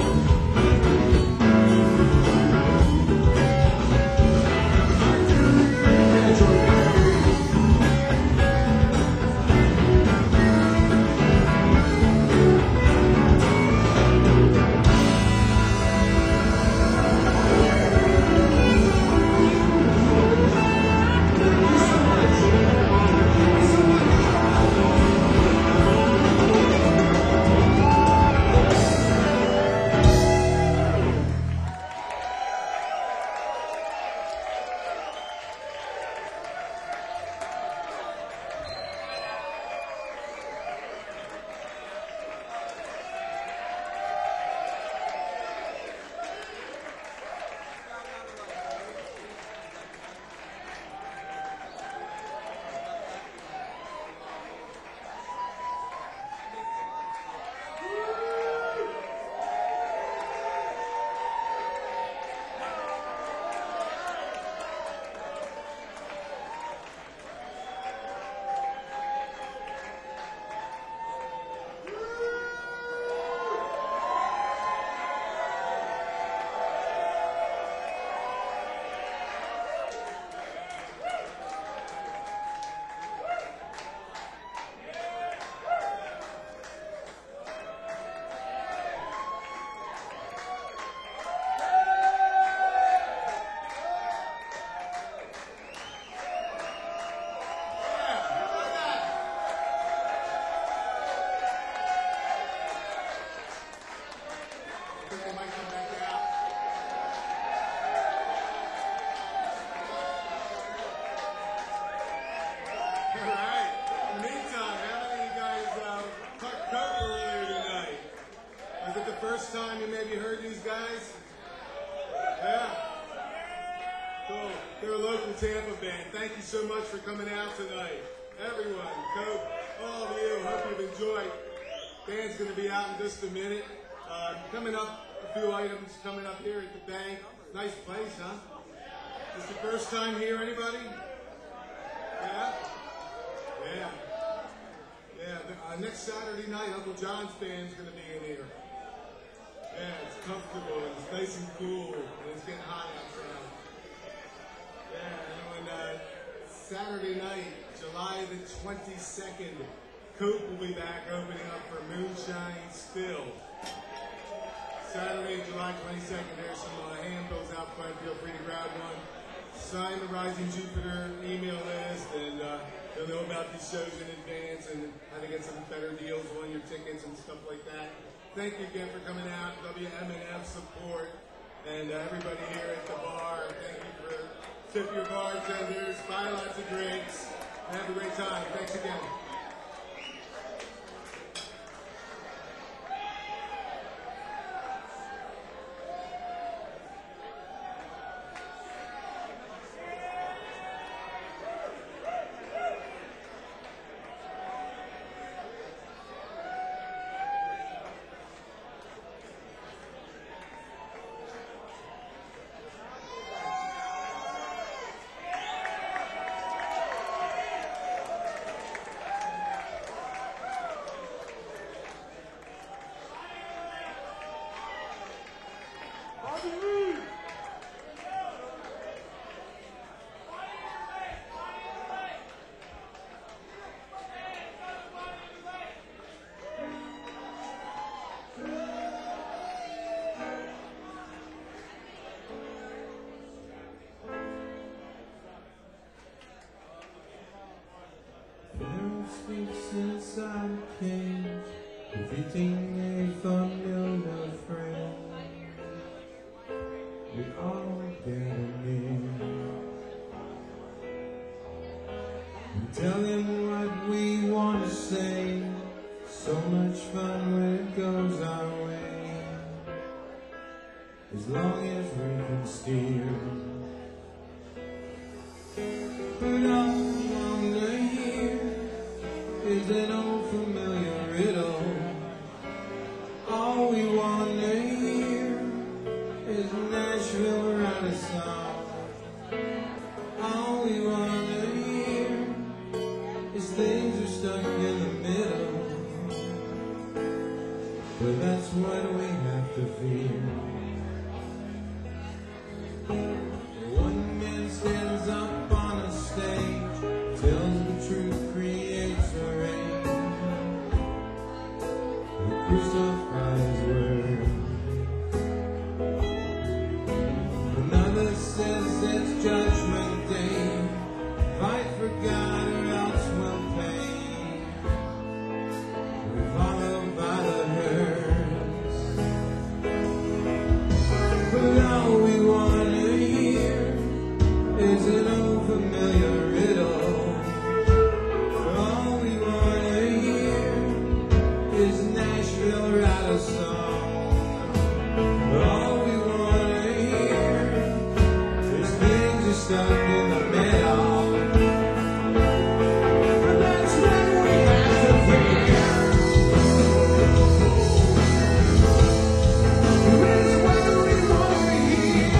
They might come back out. All right. In the meantime, how many of you guys uh, talked cover earlier tonight? Was it the first time you maybe heard these guys? Yeah. Cool. They're a local Tampa band. Thank you so much for coming out tonight. Everyone, Cope, all of you, hope you've enjoyed. Band's going to be out in just a minute. Uh, coming up, a few items coming up here at the bank. Nice place, huh? Is this the first time here, anybody? Yeah? Yeah. Yeah, the, uh, next Saturday night, Uncle John's band's going to be in here. Yeah, it's comfortable, and it's nice and cool, and it's getting hot outside. Yeah, and when uh, Saturday night, July the twenty-second, Coop will be back opening up for Moonshine Still. Saturday, July twenty-second, there's some uh, handbills out front. Feel free to grab one. Sign the Rising Jupiter email list, and uh, you'll know about these shows in advance and how to get some better deals on your tickets and stuff like that. Thank you again for coming out. W M N F support, and uh, everybody here at the bar. Thank you for tip your bartenders, buy lots of drinks, and have a great time. Thanks again. meeting a familiar friend. We all gather near and tell him what we want to say. So much fun when it goes our way, as long as we can steer. But all we want to hear is an old familiar riddle. All we want to hear is Nashville write a song. All we want to hear is things are stuck in the middle. But that's what we have to fear. One man stands up on a stage, tells the truth, creates a rage. He crucifies word. Another says it's judgment day. Fight for God or else we'll pay. We're followed by the herds. But all we want to hear is an old familiar riddle. All we want to hear is Nashville write a song. All we want to hear is things are stuck in the middle. But that's what we have to fear. It's what we want to hear.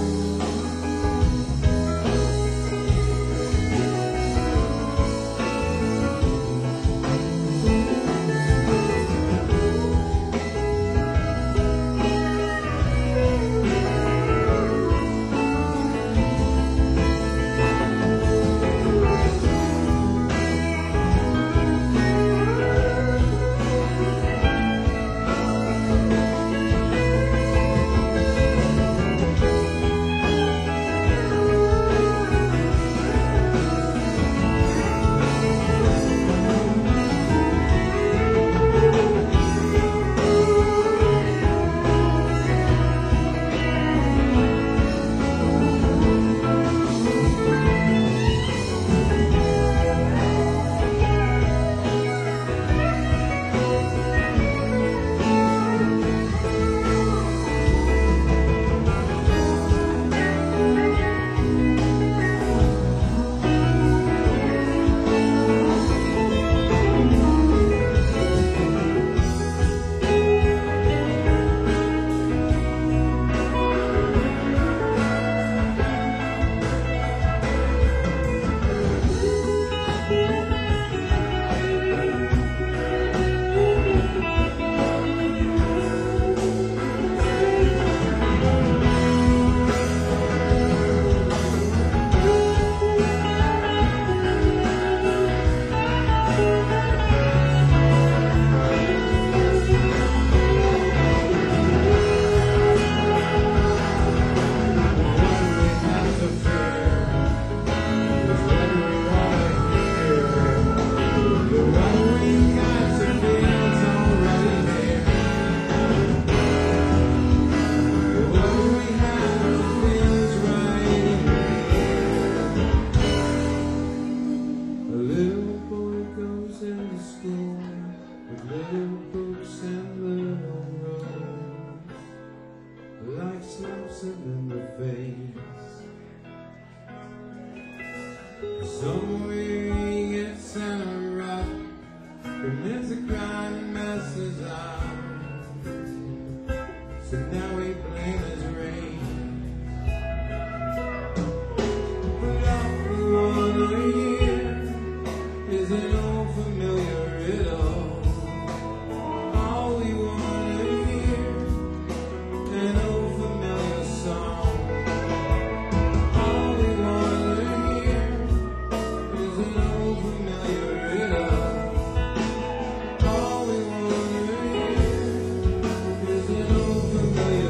In the face, somewhere he gets sent a rock, commits a crime and messes up. So now we blame his rain. But all we want to hear is an old familiar riddle. All we want to hear, an old familiar song. All we want to hear is an old familiar riddle. All we want to hear is an old familiar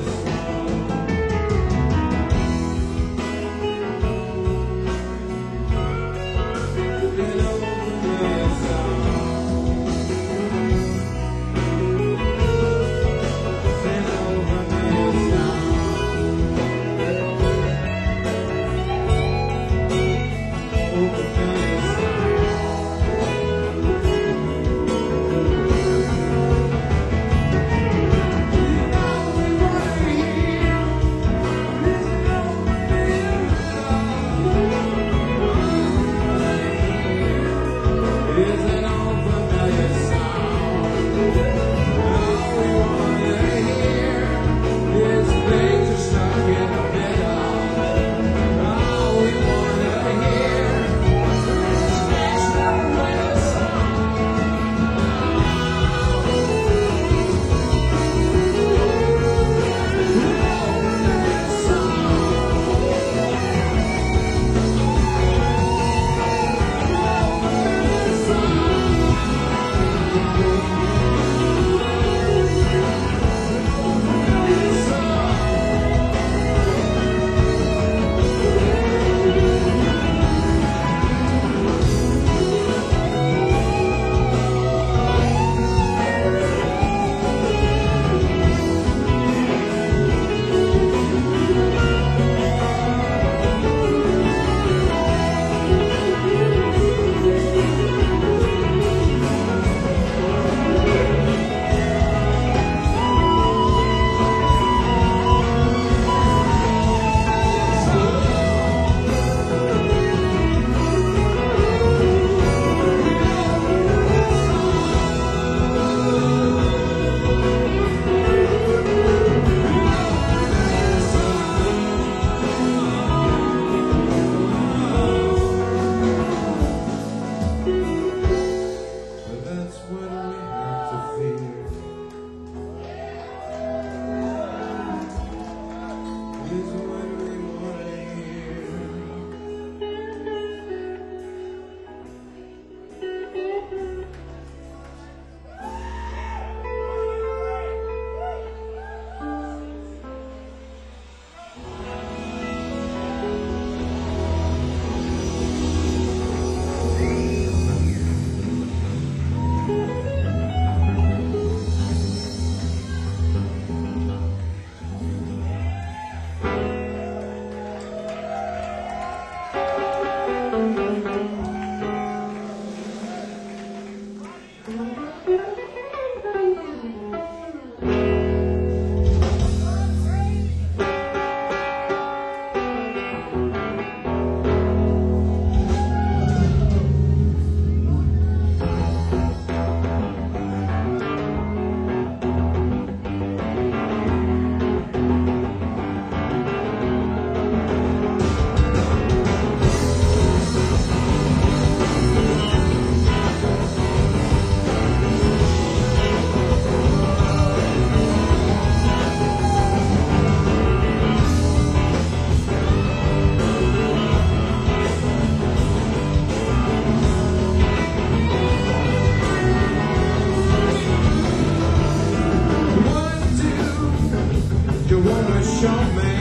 show me.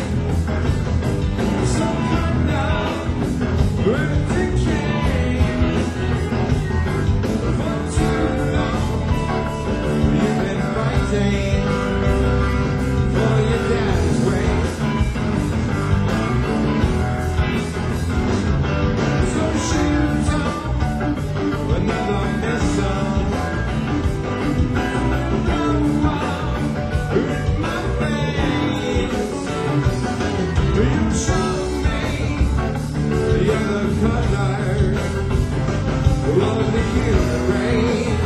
So come now, we're decaying. For too long, you've been fighting for your dad's way. So shoot on another missile. Go on with my face. You show me the other color of the human race.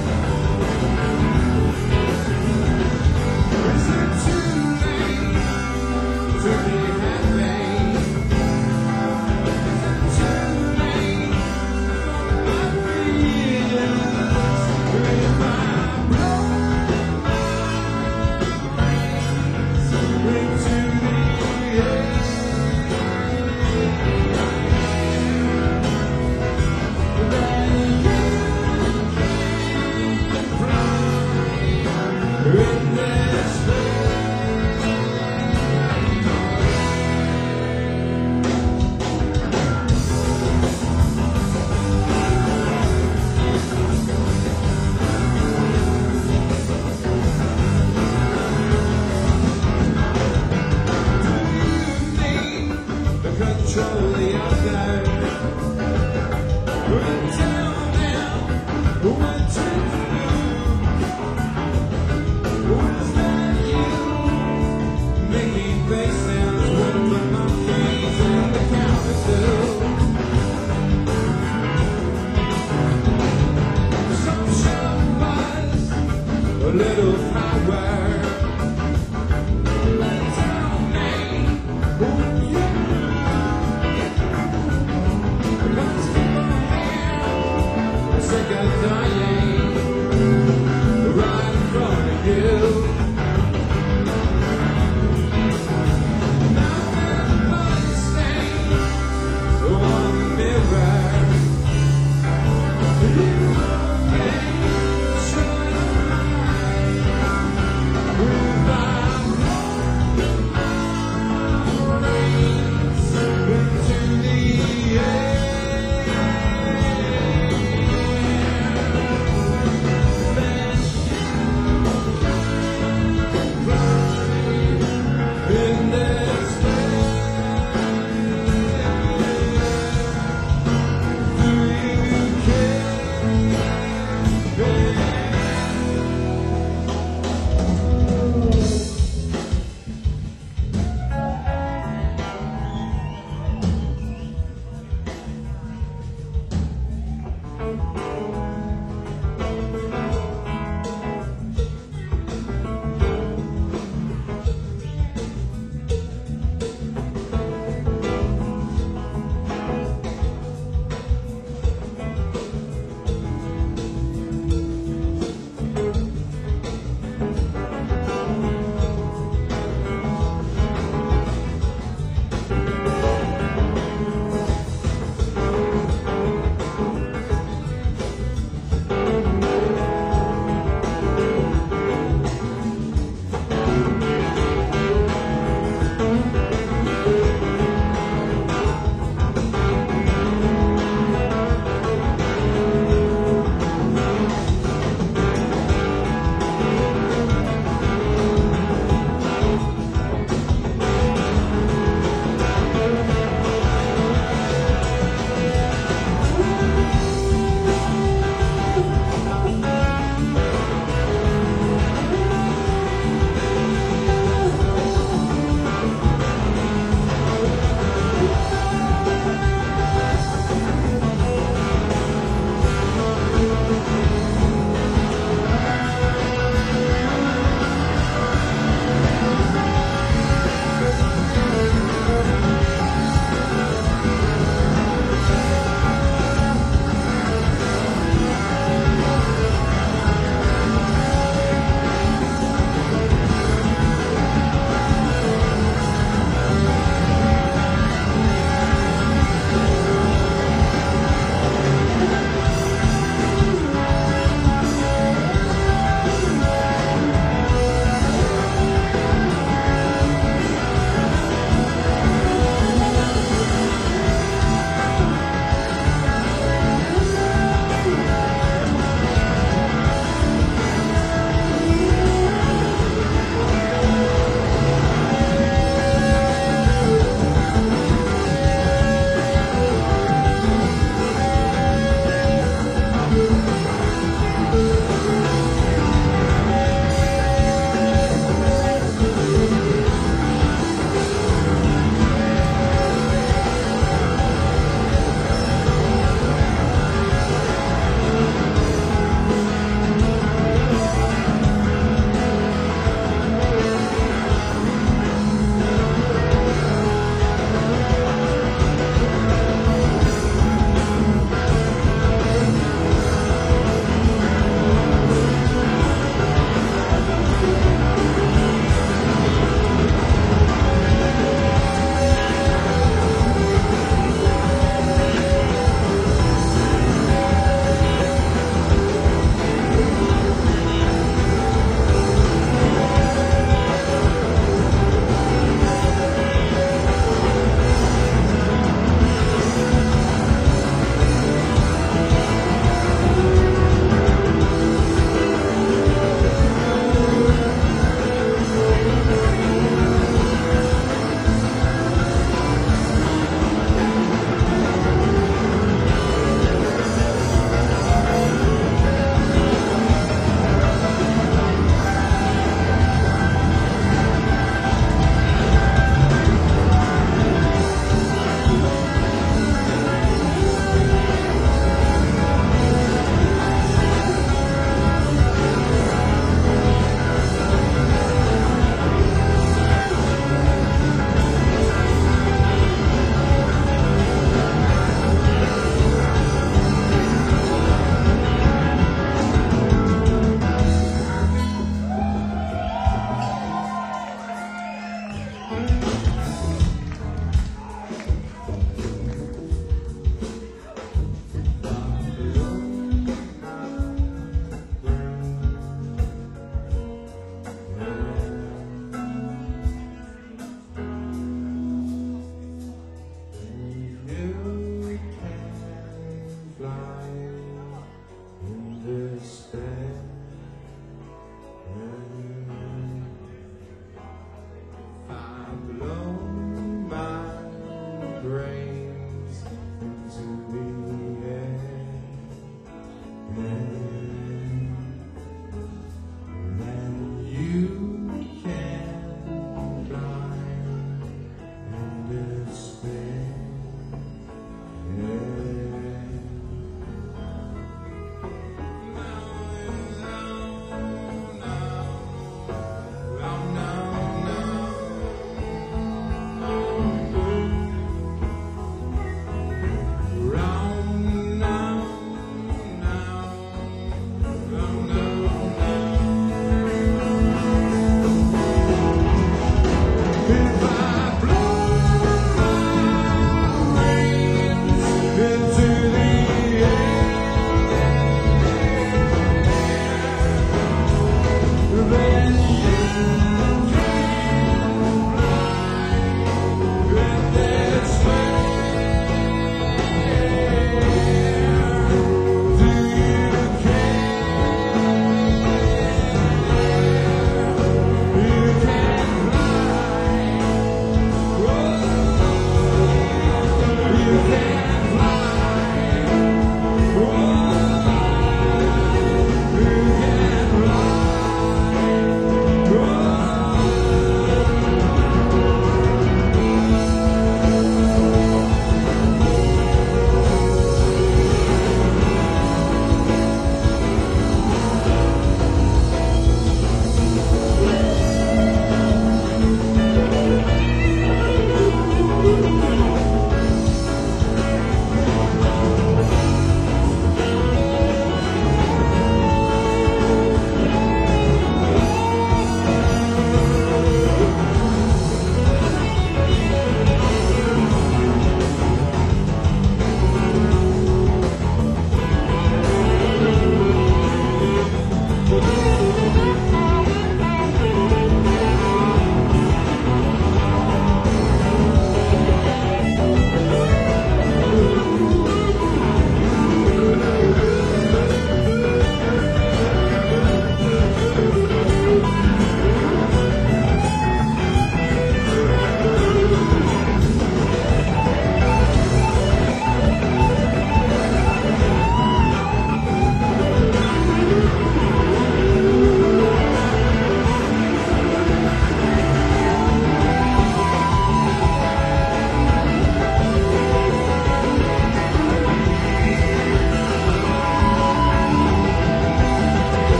Is it too late to be happy? Is it too late for my feelings? If I blow my brains into the air, then you can fly in this space. The control the other. We'll tell them what to do. Was that you making face sounds with the monkeys and the cockatoo? Some show was a little power. Tell me who you Let's keep on here. Sick of dying right in front of you. Now that blood stain on the mirror, you can shine a light.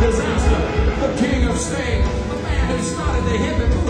disaster, the king of Spain, the man who started the hippie movement.